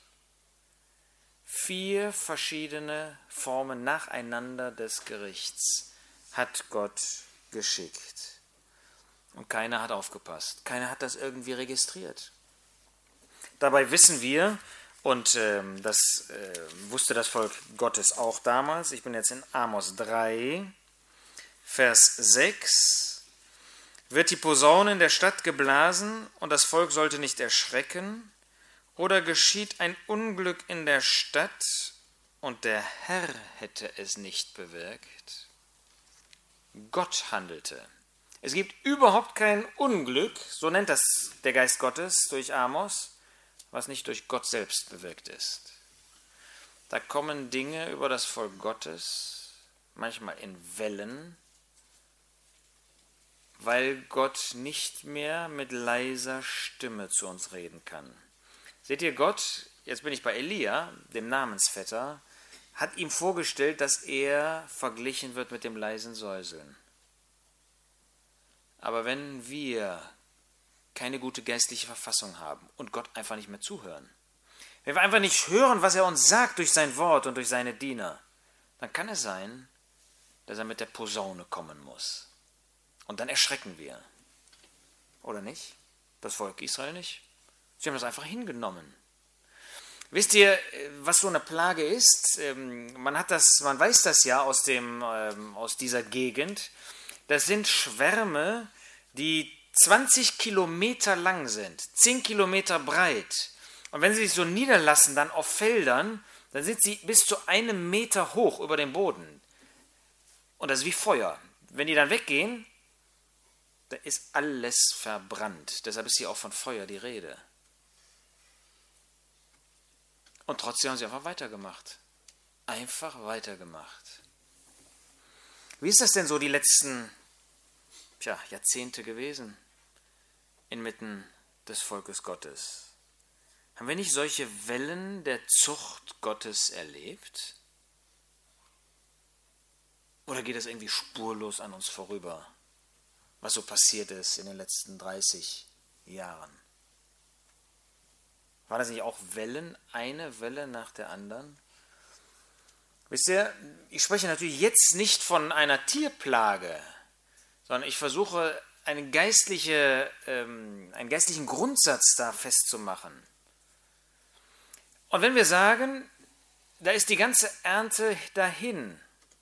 Vier verschiedene Formen nacheinander des Gerichts hat Gott geschickt. Und keiner hat aufgepasst. Keiner hat das irgendwie registriert. Dabei wissen wir, und äh, das äh, wusste das Volk Gottes auch damals, ich bin jetzt in Amos drei, Vers sechs, wird die Posaune in der Stadt geblasen und das Volk sollte nicht erschrecken, oder geschieht ein Unglück in der Stadt und der Herr hätte es nicht bewirkt? Gott handelte. Es gibt überhaupt kein Unglück, so nennt das der Geist Gottes durch Amos, was nicht durch Gott selbst bewirkt ist. Da kommen Dinge über das Volk Gottes, manchmal in Wellen, weil Gott nicht mehr mit leiser Stimme zu uns reden kann. Seht ihr, Gott, jetzt bin ich bei Elia, dem Namensvetter, hat ihm vorgestellt, dass er verglichen wird mit dem leisen Säuseln. Aber wenn wir keine gute geistliche Verfassung haben und Gott einfach nicht mehr zuhören, wenn wir einfach nicht hören, was er uns sagt durch sein Wort und durch seine Diener, dann kann es sein, dass er mit der Posaune kommen muss. Und dann erschrecken wir. Oder nicht? Das Volk Israel nicht. Sie haben das einfach hingenommen. Wisst ihr, was so eine Plage ist? Man hat das, man weiß das ja aus, dem, aus dieser Gegend. Das sind Schwärme, die zwanzig Kilometer lang sind, zehn Kilometer breit. Und wenn sie sich so niederlassen dann auf Feldern, dann sind sie bis zu einem Meter hoch über dem Boden. Und das ist wie Feuer. Wenn die dann weggehen, da ist alles verbrannt. Deshalb ist hier auch von Feuer die Rede. Und trotzdem haben sie einfach weitergemacht. Einfach weitergemacht. Wie ist das denn so die letzten tja, Jahrzehnte gewesen inmitten des Volkes Gottes? Haben wir nicht solche Wellen der Zucht Gottes erlebt? Oder geht es irgendwie spurlos an uns vorüber, was so passiert ist in den letzten dreißig Jahren? War das nicht auch Wellen, eine Welle nach der anderen? Wisst ihr, ich spreche natürlich jetzt nicht von einer Tierplage, sondern ich versuche, eine geistliche, ähm, einen geistlichen Grundsatz da festzumachen. Und wenn wir sagen, da ist die ganze Ernte dahin,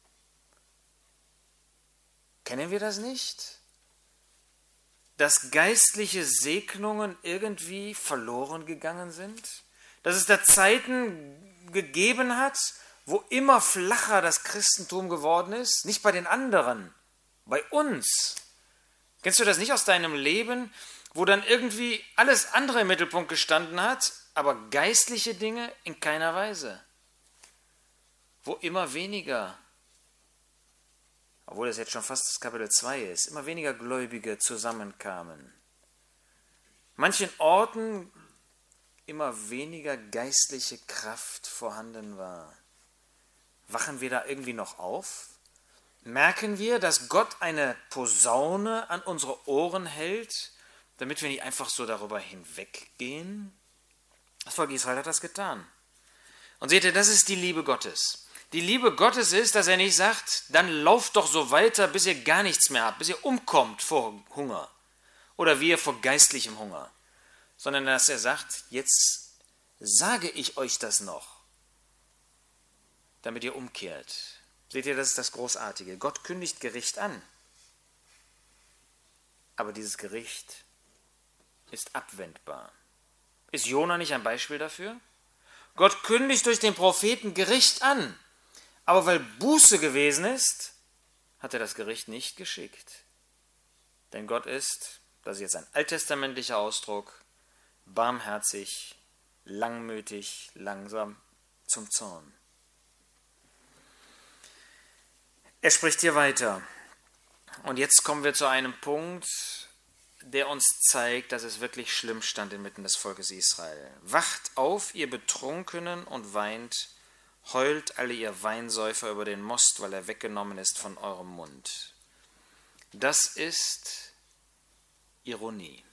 kennen wir das nicht? Dass geistliche Segnungen irgendwie verloren gegangen sind? Dass es da Zeiten gegeben hat, wo immer flacher das Christentum geworden ist? Nicht bei den anderen, bei uns. Kennst du das nicht aus deinem Leben, wo dann irgendwie alles andere im Mittelpunkt gestanden hat, aber geistliche Dinge in keiner Weise? Wo immer weniger, obwohl das jetzt schon fast das Kapitel zwei ist, immer weniger Gläubige zusammenkamen. Manchen Orten immer weniger geistliche Kraft vorhanden war. Wachen wir da irgendwie noch auf? Merken wir, dass Gott eine Posaune an unsere Ohren hält, damit wir nicht einfach so darüber hinweggehen? Das Volk Israel hat das getan. Und seht ihr, das ist die Liebe Gottes. Die Liebe Gottes ist, dass er nicht sagt, dann lauft doch so weiter, bis ihr gar nichts mehr habt, bis ihr umkommt vor Hunger oder wir vor geistlichem Hunger, sondern dass er sagt, jetzt sage ich euch das noch, damit ihr umkehrt. Seht ihr, das ist das Großartige. Gott kündigt Gericht an, aber dieses Gericht ist abwendbar. Ist Jona nicht ein Beispiel dafür? Gott kündigt durch den Propheten Gericht an, aber weil Buße gewesen ist, hat er das Gericht nicht geschickt. Denn Gott ist, das ist jetzt ein alttestamentlicher Ausdruck, barmherzig, langmütig, langsam zum Zorn. Er spricht hier weiter. Und jetzt kommen wir zu einem Punkt, der uns zeigt, dass es wirklich schlimm stand inmitten des Volkes Israel. Wacht auf, ihr Betrunkenen, und weint, heult alle ihr Weinsäufer über den Most, weil er weggenommen ist von eurem Mund. Das ist Ironie.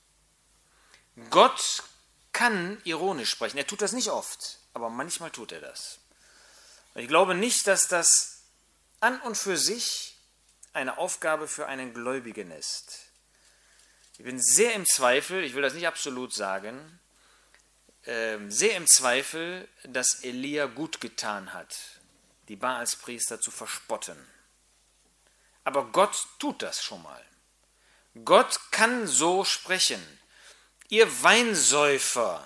Gott kann ironisch sprechen. Er tut das nicht oft, aber manchmal tut er das. Ich glaube nicht, dass das an und für sich eine Aufgabe für einen Gläubigen ist. Ich bin sehr im Zweifel, ich will das nicht absolut sagen, äh, sehr im Zweifel, dass Elia gut getan hat, die Baalspriester zu verspotten. Aber Gott tut das schon mal. Gott kann so sprechen. Ihr Weinsäufer,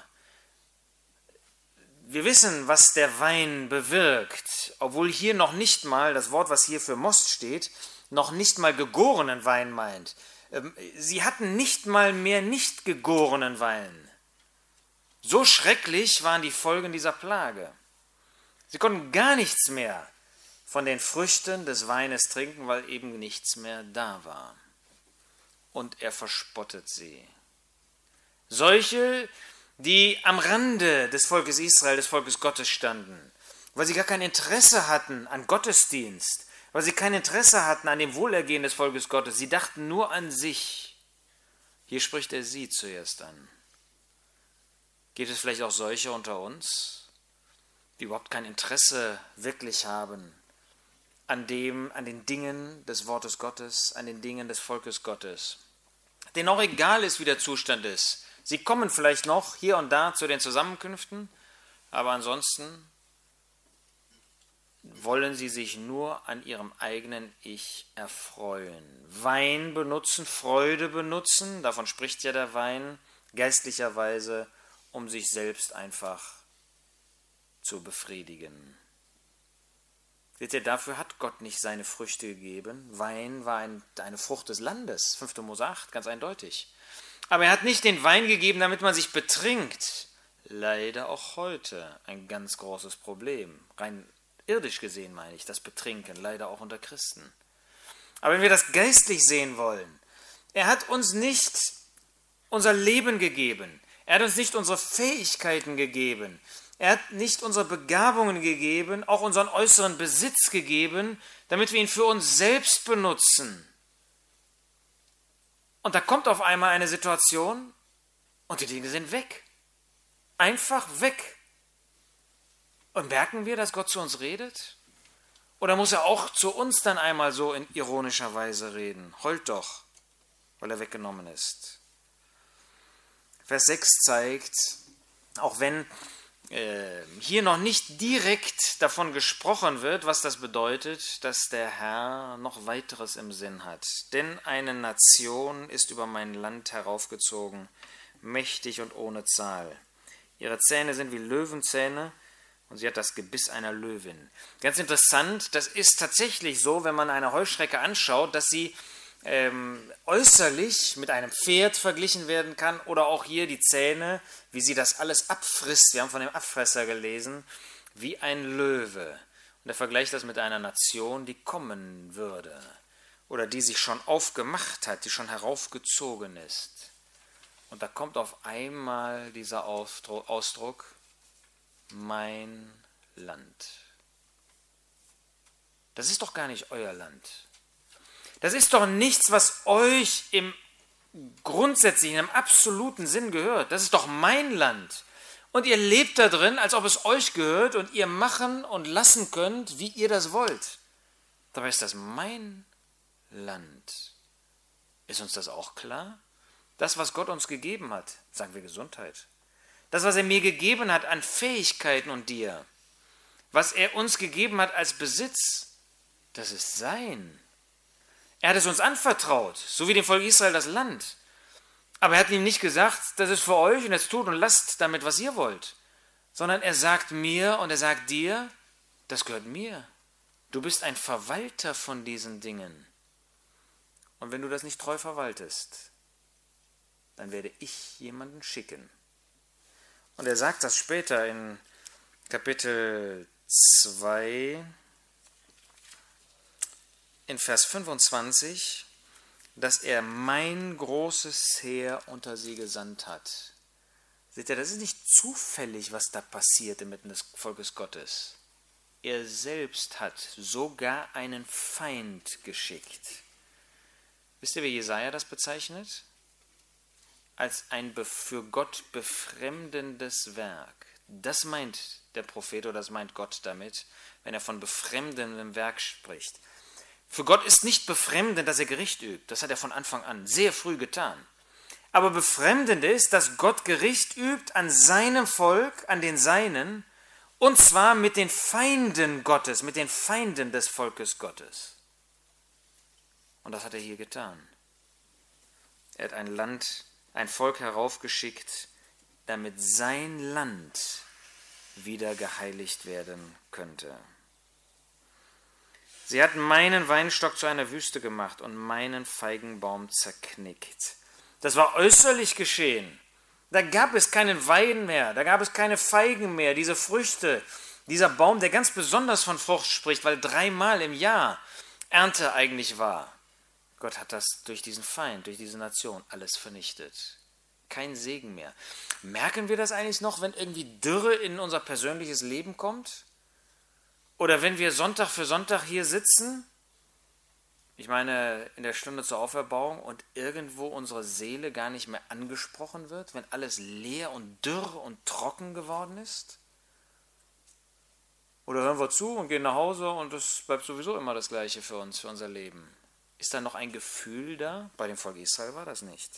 wir wissen, was der Wein bewirkt, obwohl hier noch nicht mal, das Wort, was hier für Most steht, noch nicht mal gegorenen Wein meint. Sie hatten nicht mal mehr nicht gegorenen Wein. So schrecklich waren die Folgen dieser Plage. Sie konnten gar nichts mehr von den Früchten des Weines trinken, weil eben nichts mehr da war. Und er verspottet sie. Solche, die am Rande des Volkes Israel, des Volkes Gottes standen, weil sie gar kein Interesse hatten an Gottesdienst, weil sie kein Interesse hatten an dem Wohlergehen des Volkes Gottes. Sie dachten nur an sich. Hier spricht er sie zuerst an. Geht es vielleicht auch solche unter uns, die überhaupt kein Interesse wirklich haben an dem, an den Dingen des Wortes Gottes, an den Dingen des Volkes Gottes, denen auch egal ist, wie der Zustand ist. Sie kommen vielleicht noch hier und da zu den Zusammenkünften, aber ansonsten wollen sie sich nur an ihrem eigenen Ich erfreuen. Wein benutzen, Freude benutzen, davon spricht ja der Wein, geistlicherweise, um sich selbst einfach zu befriedigen. Seht ihr, dafür hat Gott nicht seine Früchte gegeben. Wein war ein, eine Frucht des Landes, fünfter Mose acht, ganz eindeutig. Aber er hat nicht den Wein gegeben, damit man sich betrinkt. Leider auch heute ein ganz großes Problem. Rein irdisch gesehen meine ich, das Betrinken, leider auch unter Christen. Aber wenn wir das geistlich sehen wollen, er hat uns nicht unser Leben gegeben. Er hat uns nicht unsere Fähigkeiten gegeben. Er hat nicht unsere Begabungen gegeben, auch unseren äußeren Besitz gegeben, damit wir ihn für uns selbst benutzen. Und da kommt auf einmal eine Situation und die Dinge sind weg. Einfach weg. Und merken wir, dass Gott zu uns redet? Oder muss er auch zu uns dann einmal so in ironischer Weise reden? Heult doch, weil er weggenommen ist. Vers sechs zeigt, auch wenn äh, hier noch nicht direkt davon gesprochen wird, was das bedeutet, dass der Herr noch weiteres im Sinn hat. Denn eine Nation ist über mein Land heraufgezogen, mächtig und ohne Zahl. Ihre Zähne sind wie Löwenzähne und sie hat das Gebiss einer Löwin. Ganz interessant, das ist tatsächlich so, wenn man eine Heuschrecke anschaut, dass sie ähm, äußerlich mit einem Pferd verglichen werden kann oder auch hier die Zähne, wie sie das alles abfrisst. Wir haben von dem Abfresser gelesen, wie ein Löwe. Und er vergleicht das mit einer Nation, die kommen würde oder die sich schon aufgemacht hat, die schon heraufgezogen ist. Und da kommt auf einmal dieser Ausdruck, mein Land. Das ist doch gar nicht euer Land. Das ist doch nichts, was euch im grundsätzlichen, im absoluten Sinn gehört. Das ist doch mein Land. Und ihr lebt da drin, als ob es euch gehört und ihr machen und lassen könnt, wie ihr das wollt. Dabei ist das mein Land. Ist uns das auch klar? Das, was Gott uns gegeben hat, sagen wir Gesundheit. Das, was er mir gegeben hat an Fähigkeiten und dir, was er uns gegeben hat als Besitz, das ist sein. Er hat es uns anvertraut, so wie dem Volk Israel das Land. Aber er hat ihm nicht gesagt, das ist für euch und jetzt tut und lasst damit, was ihr wollt. Sondern er sagt mir und er sagt dir, das gehört mir. Du bist ein Verwalter von diesen Dingen. Und wenn du das nicht treu verwaltest, dann werde ich jemanden schicken. Und er sagt das später in Kapitel zwei, in Vers fünfundzwanzig, dass er mein großes Heer unter sie gesandt hat. Seht ihr, das ist nicht zufällig, was da passiert inmitten des Volkes Gottes. Er selbst hat sogar einen Feind geschickt. Wisst ihr, wie Jesaja das bezeichnet? Als ein für Gott befremdendes Werk. Das meint der Prophet oder das meint Gott damit, wenn er von befremdendem Werk spricht. Für Gott ist nicht befremdend, dass er Gericht übt. Das hat er von Anfang an sehr früh getan. Aber befremdend ist, dass Gott Gericht übt an seinem Volk, an den Seinen, und zwar mit den Feinden Gottes, mit den Feinden des Volkes Gottes. Und das hat er hier getan. Er hat ein Land, ein Volk heraufgeschickt, damit sein Land wieder geheiligt werden könnte. Sie hat meinen Weinstock zu einer Wüste gemacht und meinen Feigenbaum zerknickt. Das war äußerlich geschehen. Da gab es keinen Wein mehr, da gab es keine Feigen mehr, diese Früchte, dieser Baum, der ganz besonders von Frucht spricht, weil dreimal im Jahr Ernte eigentlich war. Gott hat das durch diesen Feind, durch diese Nation alles vernichtet. Kein Segen mehr. Merken wir das eigentlich noch, wenn irgendwie Dürre in unser persönliches Leben kommt? Oder wenn wir Sonntag für Sonntag hier sitzen, ich meine in der Stunde zur Auferbauung, und irgendwo unsere Seele gar nicht mehr angesprochen wird, wenn alles leer und dürr und trocken geworden ist? Oder hören wir zu und gehen nach Hause und es bleibt sowieso immer das Gleiche für uns, für unser Leben? Ist da noch ein Gefühl da? Bei dem Volk Israel war das nicht.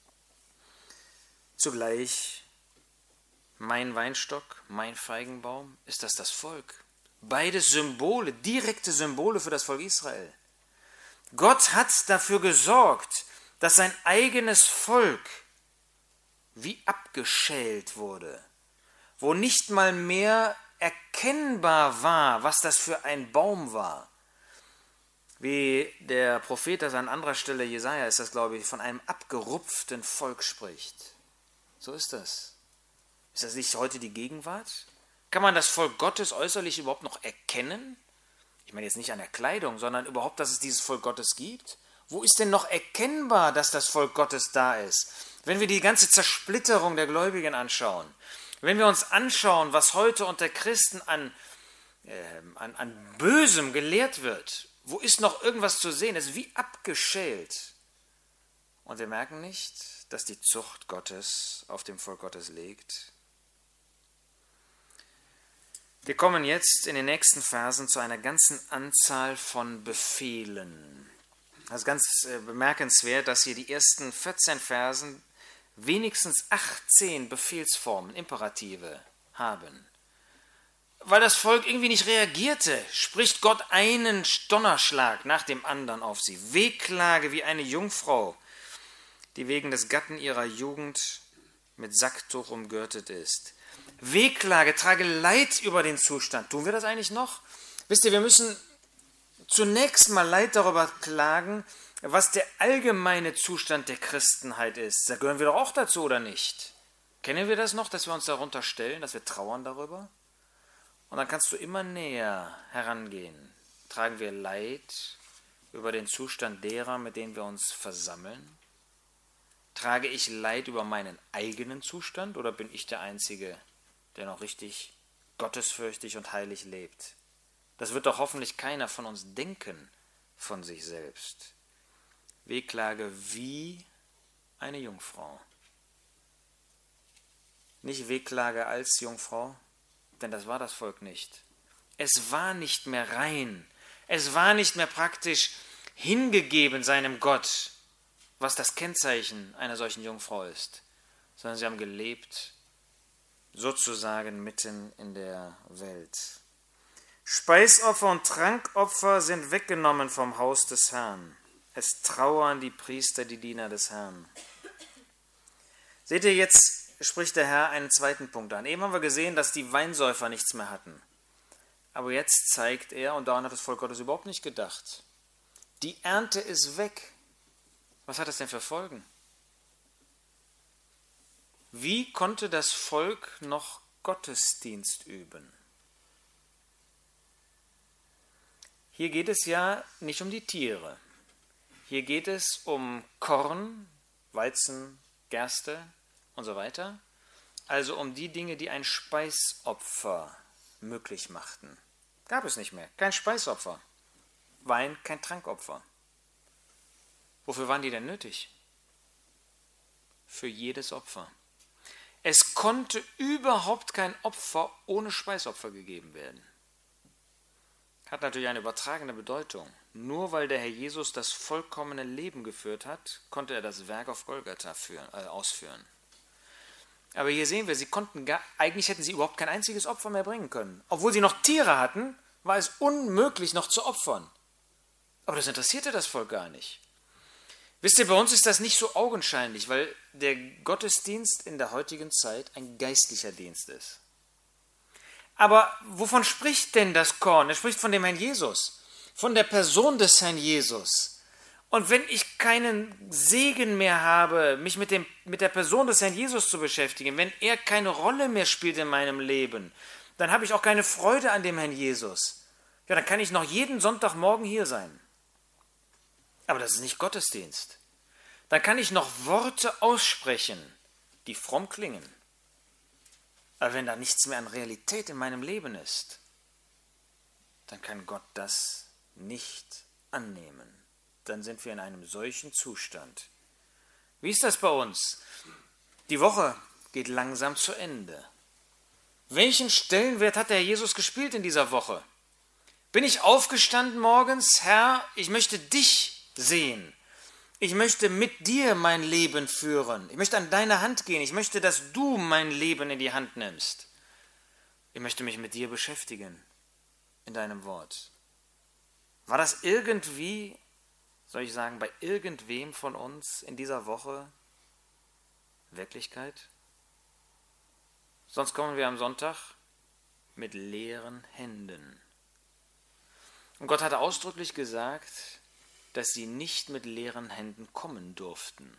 Zugleich, mein Weinstock, mein Feigenbaum, ist das das Volk. Beides Symbole, direkte Symbole für das Volk Israel. Gott hat dafür gesorgt, dass sein eigenes Volk wie abgeschält wurde, wo nicht mal mehr erkennbar war, was das für ein Baum war. Wie der Prophet das an anderer Stelle, Jesaja ist das, glaube ich, von einem abgerupften Volk spricht. So ist das. Ist das nicht heute die Gegenwart? Kann man das Volk Gottes äußerlich überhaupt noch erkennen? Ich meine jetzt nicht an der Kleidung, sondern überhaupt, dass es dieses Volk Gottes gibt? Wo ist denn noch erkennbar, dass das Volk Gottes da ist? Wenn wir die ganze Zersplitterung der Gläubigen anschauen, wenn wir uns anschauen, was heute unter Christen an, äh, an, an Bösem gelehrt wird, wo ist noch irgendwas zu sehen? Es ist wie abgeschält. Und wir merken nicht, dass die Zucht Gottes auf dem Volk Gottes liegt. Wir kommen jetzt in den nächsten Versen zu einer ganzen Anzahl von Befehlen. Das ist ganz bemerkenswert, dass hier die ersten vierzehn Versen wenigstens achtzehn Befehlsformen, Imperative haben. Weil das Volk irgendwie nicht reagierte, spricht Gott einen Donnerschlag nach dem anderen auf sie. Wehklage wie eine Jungfrau, die wegen des Gatten ihrer Jugend mit Sacktuch umgürtet ist. Wehklage, trage Leid über den Zustand. Tun wir das eigentlich noch? Wisst ihr, wir müssen zunächst mal Leid darüber klagen, was der allgemeine Zustand der Christenheit ist. Da gehören wir doch auch dazu, oder nicht? Kennen wir das noch, dass wir uns darunter stellen, dass wir trauern darüber? Und dann kannst du immer näher herangehen. Tragen wir Leid über den Zustand derer, mit denen wir uns versammeln? Trage ich Leid über meinen eigenen Zustand oder bin ich der Einzige, der noch richtig gottesfürchtig und heilig lebt? Das wird doch hoffentlich keiner von uns denken von sich selbst. Wehklage wie eine Jungfrau. Nicht Wehklage als Jungfrau, denn das war das Volk nicht. Es war nicht mehr rein. Es war nicht mehr praktisch hingegeben seinem Gott, was das Kennzeichen einer solchen Jungfrau ist, sondern sie haben gelebt sozusagen mitten in der Welt. Speisopfer und Trankopfer sind weggenommen vom Haus des Herrn. Es trauern die Priester, die Diener des Herrn. Seht ihr, jetzt spricht der Herr einen zweiten Punkt an. Eben haben wir gesehen, dass die Weinsäufer nichts mehr hatten. Aber jetzt zeigt er, und daran hat das Volk Gottes überhaupt nicht gedacht, die Ernte ist weg. Was hat das denn für Folgen? Wie konnte das Volk noch Gottesdienst üben? Hier geht es ja nicht um die Tiere. Hier geht es um Korn, Weizen, Gerste und so weiter. Also um die Dinge, die ein Speisopfer möglich machten. Gab es nicht mehr. Kein Speisopfer. Wein, kein Trankopfer. Wofür waren die denn nötig? Für jedes Opfer. Es konnte überhaupt kein Opfer ohne Speisopfer gegeben werden. Hat natürlich eine übertragene Bedeutung. Nur weil der Herr Jesus das vollkommene Leben geführt hat, konnte er das Werk auf Golgatha führen, äh, ausführen. Aber hier sehen wir, sie konnten gar, eigentlich hätten sie überhaupt kein einziges Opfer mehr bringen können. Obwohl sie noch Tiere hatten, war es unmöglich, noch zu opfern. Aber das interessierte das Volk gar nicht. Wisst ihr, bei uns ist das nicht so augenscheinlich, weil der Gottesdienst in der heutigen Zeit ein geistlicher Dienst ist. Aber wovon spricht denn das Korn? Er spricht von dem Herrn Jesus, von der Person des Herrn Jesus. Und wenn ich keinen Segen mehr habe, mich mit, dem, mit der Person des Herrn Jesus zu beschäftigen, wenn er keine Rolle mehr spielt in meinem Leben, dann habe ich auch keine Freude an dem Herrn Jesus. Ja, dann kann ich noch jeden Sonntagmorgen hier sein. Aber das ist nicht Gottesdienst. Dann kann ich noch Worte aussprechen, die fromm klingen. Aber wenn da nichts mehr an Realität in meinem Leben ist, dann kann Gott das nicht annehmen. Dann sind wir in einem solchen Zustand. Wie ist das bei uns? Die Woche geht langsam zu Ende. Welchen Stellenwert hat der Herr Jesus gespielt in dieser Woche? Bin ich aufgestanden morgens? Herr, ich möchte dich sehen. Ich möchte mit dir mein Leben führen. Ich möchte an deine Hand gehen. Ich möchte, dass du mein Leben in die Hand nimmst. Ich möchte mich mit dir beschäftigen in deinem Wort. War das irgendwie, soll ich sagen, bei irgendwem von uns in dieser Woche Wirklichkeit? Sonst kommen wir am Sonntag mit leeren Händen. Und Gott hatte ausdrücklich gesagt, dass sie nicht mit leeren Händen kommen durften.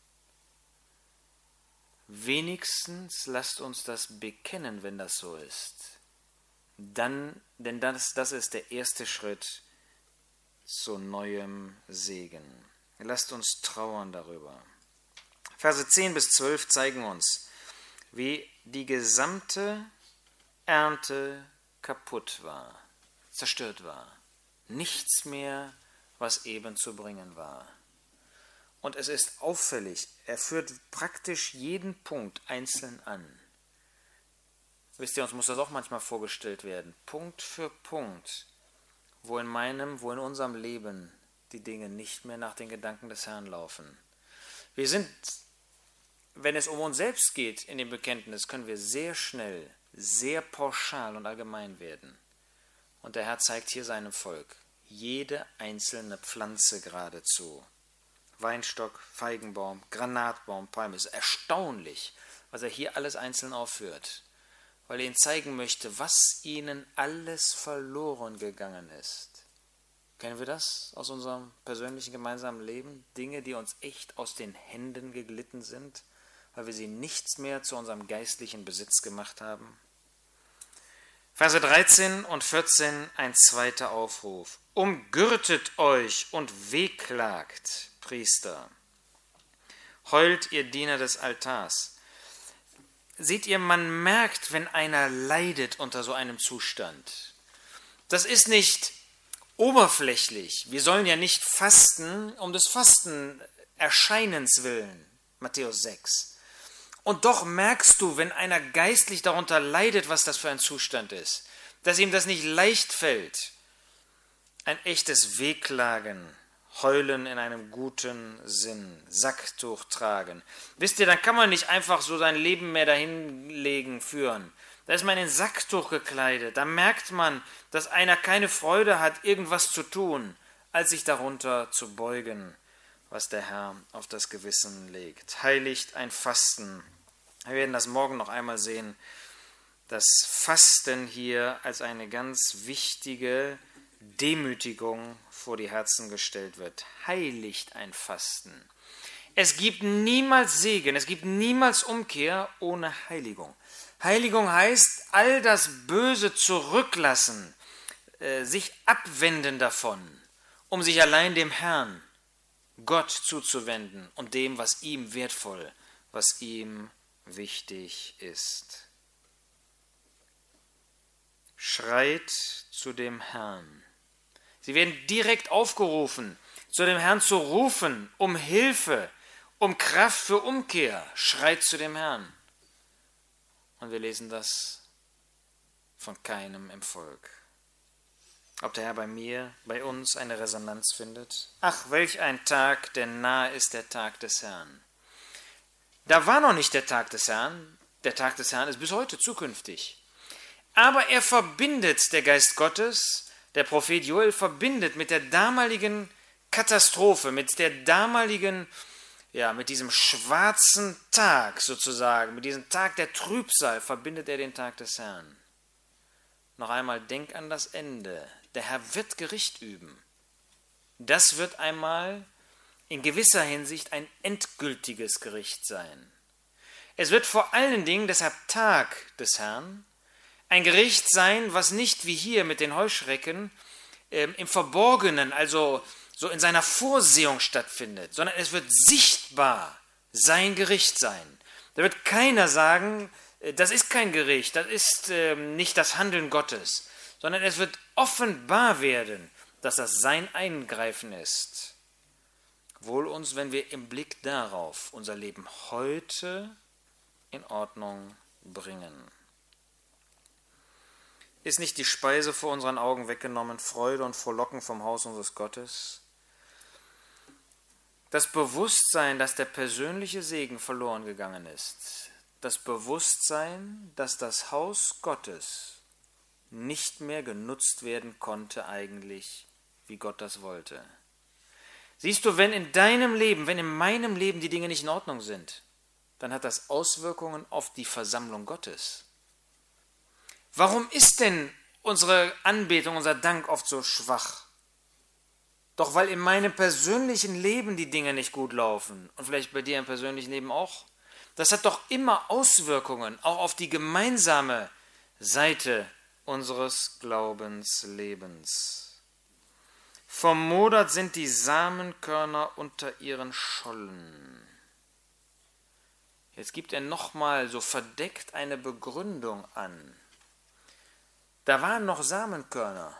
Wenigstens lasst uns das bekennen, wenn das so ist. Dann, denn das, das ist der erste Schritt zu neuem Segen. Lasst uns trauern darüber. Verse zehn bis zwölf zeigen uns, wie die gesamte Ernte kaputt war, zerstört war. Nichts mehr, was eben zu bringen war. Und es ist auffällig, er führt praktisch jeden Punkt einzeln an. Wisst ihr, uns muss das auch manchmal vorgestellt werden. Punkt für Punkt, wo in meinem, wo in unserem Leben die Dinge nicht mehr nach den Gedanken des Herrn laufen. Wir sind, wenn es um uns selbst geht in dem Bekenntnis, können wir sehr schnell, sehr pauschal und allgemein werden. Und der Herr zeigt hier seinem Volk jede einzelne Pflanze geradezu. Weinstock, Feigenbaum, Granatbaum, Palme. Es ist erstaunlich, was er hier alles einzeln aufführt, weil er ihnen zeigen möchte, was ihnen alles verloren gegangen ist. Kennen wir das aus unserem persönlichen gemeinsamen Leben? Dinge, die uns echt aus den Händen geglitten sind, weil wir sie nichts mehr zu unserem geistlichen Besitz gemacht haben? Verse dreizehn und vierzehn, ein zweiter Aufruf. Umgürtet euch und wehklagt, Priester. Heult, ihr Diener des Altars. Seht ihr, man merkt, wenn einer leidet unter so einem Zustand. Das ist nicht oberflächlich. Wir sollen ja nicht fasten um des Fastenerscheinens willen. Matthäus sechs. Und doch merkst du, wenn einer geistlich darunter leidet, was das für ein Zustand ist, dass ihm das nicht leicht fällt. Ein echtes Wehklagen, Heulen in einem guten Sinn, Sacktuch tragen. Wisst ihr, dann kann man nicht einfach so sein Leben mehr dahinlegen, führen. Da ist man in Sacktuch gekleidet. Da merkt man, dass einer keine Freude hat, irgendwas zu tun, als sich darunter zu beugen, was der Herr auf das Gewissen legt. Heiligt ein Fasten. Wir werden das morgen noch einmal sehen, dass Fasten hier als eine ganz wichtige Demütigung vor die Herzen gestellt wird. Heiligt ein Fasten. Es gibt niemals Segen, es gibt niemals Umkehr ohne Heiligung. Heiligung heißt, all das Böse zurücklassen, äh, sich abwenden davon, um sich allein dem Herrn, Gott zuzuwenden und dem, was ihm wertvoll, was ihm wichtig ist. Schreit zu dem Herrn. Sie werden direkt aufgerufen, zu dem Herrn zu rufen, um Hilfe, um Kraft für Umkehr. Schreit zu dem Herrn. Und wir lesen das von keinem im Volk. Ob der Herr bei mir, bei uns eine Resonanz findet? Ach, welch ein Tag, denn nahe ist der Tag des Herrn. Da war noch nicht der Tag des Herrn. Der Tag des Herrn ist bis heute zukünftig. Aber er verbindet, der Geist Gottes, der Prophet Joel verbindet mit der damaligen Katastrophe, mit der damaligen, ja, mit diesem schwarzen Tag sozusagen, mit diesem Tag der Trübsal, verbindet er den Tag des Herrn. Noch einmal, denk an das Ende. Der Herr wird Gericht üben. Das wird einmal in gewisser Hinsicht ein endgültiges Gericht sein. Es wird vor allen Dingen, deshalb Tag des Herrn, ein Gericht sein, was nicht wie hier mit den Heuschrecken äh, im Verborgenen, also so in seiner Vorsehung stattfindet, sondern es wird sichtbar sein Gericht sein. Da wird keiner sagen, äh, das ist kein Gericht, das ist äh, nicht das Handeln Gottes, sondern es wird offenbar werden, dass das sein Eingreifen ist. Wohl uns, wenn wir im Blick darauf unser Leben heute in Ordnung bringen. Ist nicht die Speise vor unseren Augen weggenommen, Freude und Frohlocken vom Haus unseres Gottes? Das Bewusstsein, dass der persönliche Segen verloren gegangen ist. Das Bewusstsein, dass das Haus Gottes nicht mehr genutzt werden konnte eigentlich, wie Gott das wollte. Siehst du, wenn in deinem Leben, wenn in meinem Leben die Dinge nicht in Ordnung sind, dann hat das Auswirkungen auf die Versammlung Gottes. Warum ist denn unsere Anbetung, unser Dank oft so schwach? Doch weil in meinem persönlichen Leben die Dinge nicht gut laufen und vielleicht bei dir im persönlichen Leben auch. Das hat doch immer Auswirkungen, auch auf die gemeinsame Seite unseres Glaubenslebens. Vermodert sind die Samenkörner unter ihren Schollen. Jetzt gibt er nochmal so verdeckt eine Begründung an. Da waren noch Samenkörner,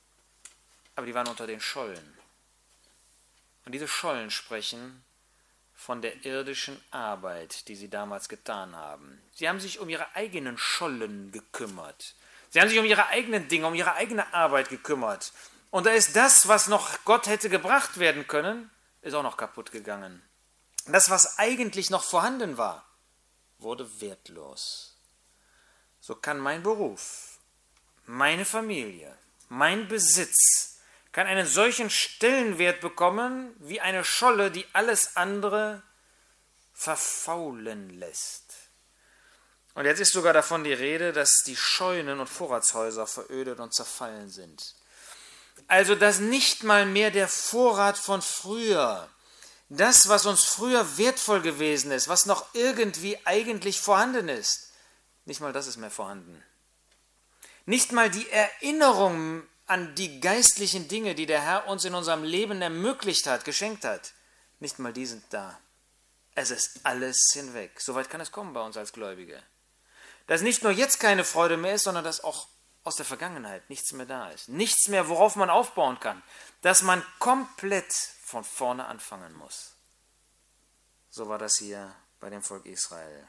aber die waren unter den Schollen. Und diese Schollen sprechen von der irdischen Arbeit, die sie damals getan haben. Sie haben sich um ihre eigenen Schollen gekümmert. Sie haben sich um ihre eigenen Dinge, um ihre eigene Arbeit gekümmert. Und da ist das, was noch Gott hätte gebracht werden können, ist auch noch kaputt gegangen. Das, was eigentlich noch vorhanden war, wurde wertlos. So kann mein Beruf, meine Familie, mein Besitz, kann einen solchen Stellenwert bekommen, wie eine Scholle, die alles andere verfaulen lässt. Und jetzt ist sogar davon die Rede, dass die Scheunen und Vorratshäuser verödet und zerfallen sind. Also, dass nicht mal mehr der Vorrat von früher, das, was uns früher wertvoll gewesen ist, was noch irgendwie eigentlich vorhanden ist, nicht mal das ist mehr vorhanden. Nicht mal die Erinnerung an die geistlichen Dinge, die der Herr uns in unserem Leben ermöglicht hat, geschenkt hat, nicht mal die sind da. Es ist alles hinweg. Soweit kann es kommen bei uns als Gläubige. Dass nicht nur jetzt keine Freude mehr ist, sondern dass auch aus der Vergangenheit nichts mehr da ist. Nichts mehr, worauf man aufbauen kann. Dass man komplett von vorne anfangen muss. So war das hier bei dem Volk Israel.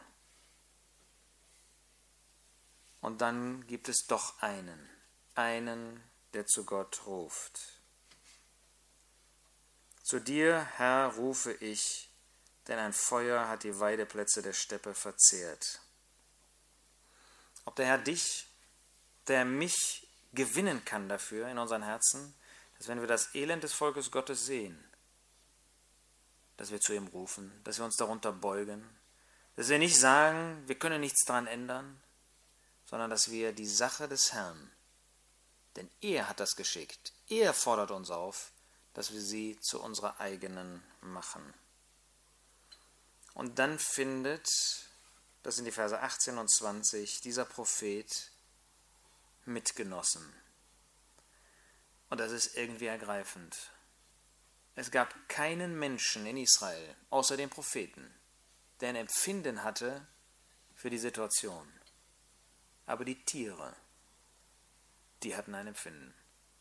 Und dann gibt es doch einen, einen, der zu Gott ruft. Zu dir, Herr, rufe ich, denn ein Feuer hat die Weideplätze der Steppe verzehrt. Ob der Herr dich, der mich gewinnen kann dafür in unseren Herzen, dass wenn wir das Elend des Volkes Gottes sehen, dass wir zu ihm rufen, dass wir uns darunter beugen, dass wir nicht sagen, wir können nichts daran ändern, sondern dass wir die Sache des Herrn, denn er hat das geschickt, er fordert uns auf, dass wir sie zu unserer eigenen machen. Und dann findet, das sind die Verse achtzehn und zwanzig, dieser Prophet Mitgenossen. Und das ist irgendwie ergreifend. Es gab keinen Menschen in Israel, außer den Propheten, der ein Empfinden hatte für die Situation. Aber die Tiere, die hatten ein Empfinden.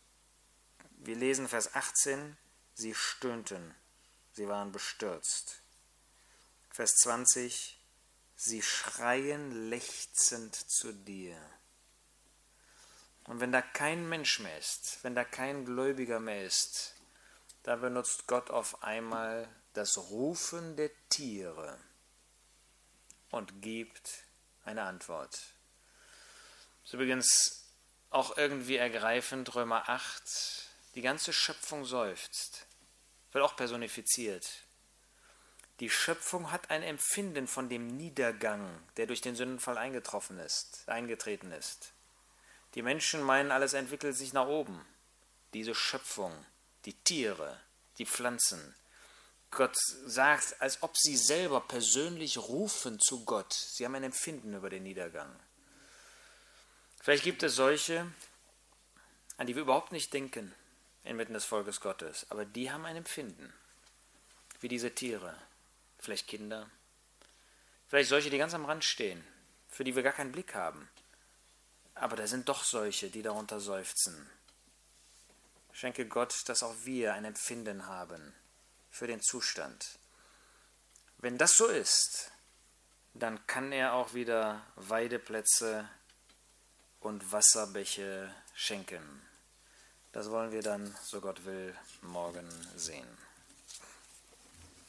Wir lesen Vers achtzehn, sie stöhnten, sie waren bestürzt. Vers zwanzig, sie schreien lechzend zu dir. Und wenn da kein Mensch mehr ist, wenn da kein Gläubiger mehr ist, da benutzt Gott auf einmal das Rufen der Tiere und gibt eine Antwort. Das ist übrigens auch irgendwie ergreifend, Römer acht, die ganze Schöpfung seufzt, wird auch personifiziert. Die Schöpfung hat ein Empfinden von dem Niedergang, der durch den Sündenfall eingetroffen ist, eingetreten ist. Die Menschen meinen, alles entwickelt sich nach oben. Diese Schöpfung, die Tiere, die Pflanzen. Gott sagt, als ob sie selber persönlich rufen zu Gott. Sie haben ein Empfinden über den Niedergang. Vielleicht gibt es solche, an die wir überhaupt nicht denken, inmitten des Volkes Gottes. Aber die haben ein Empfinden, wie diese Tiere. Vielleicht Kinder. Vielleicht solche, die ganz am Rand stehen, für die wir gar keinen Blick haben. Aber da sind doch solche, die darunter seufzen. Schenke Gott, dass auch wir ein Empfinden haben für den Zustand. Wenn das so ist, dann kann er auch wieder Weideplätze und Wasserbäche schenken. Das wollen wir dann, so Gott will, morgen sehen.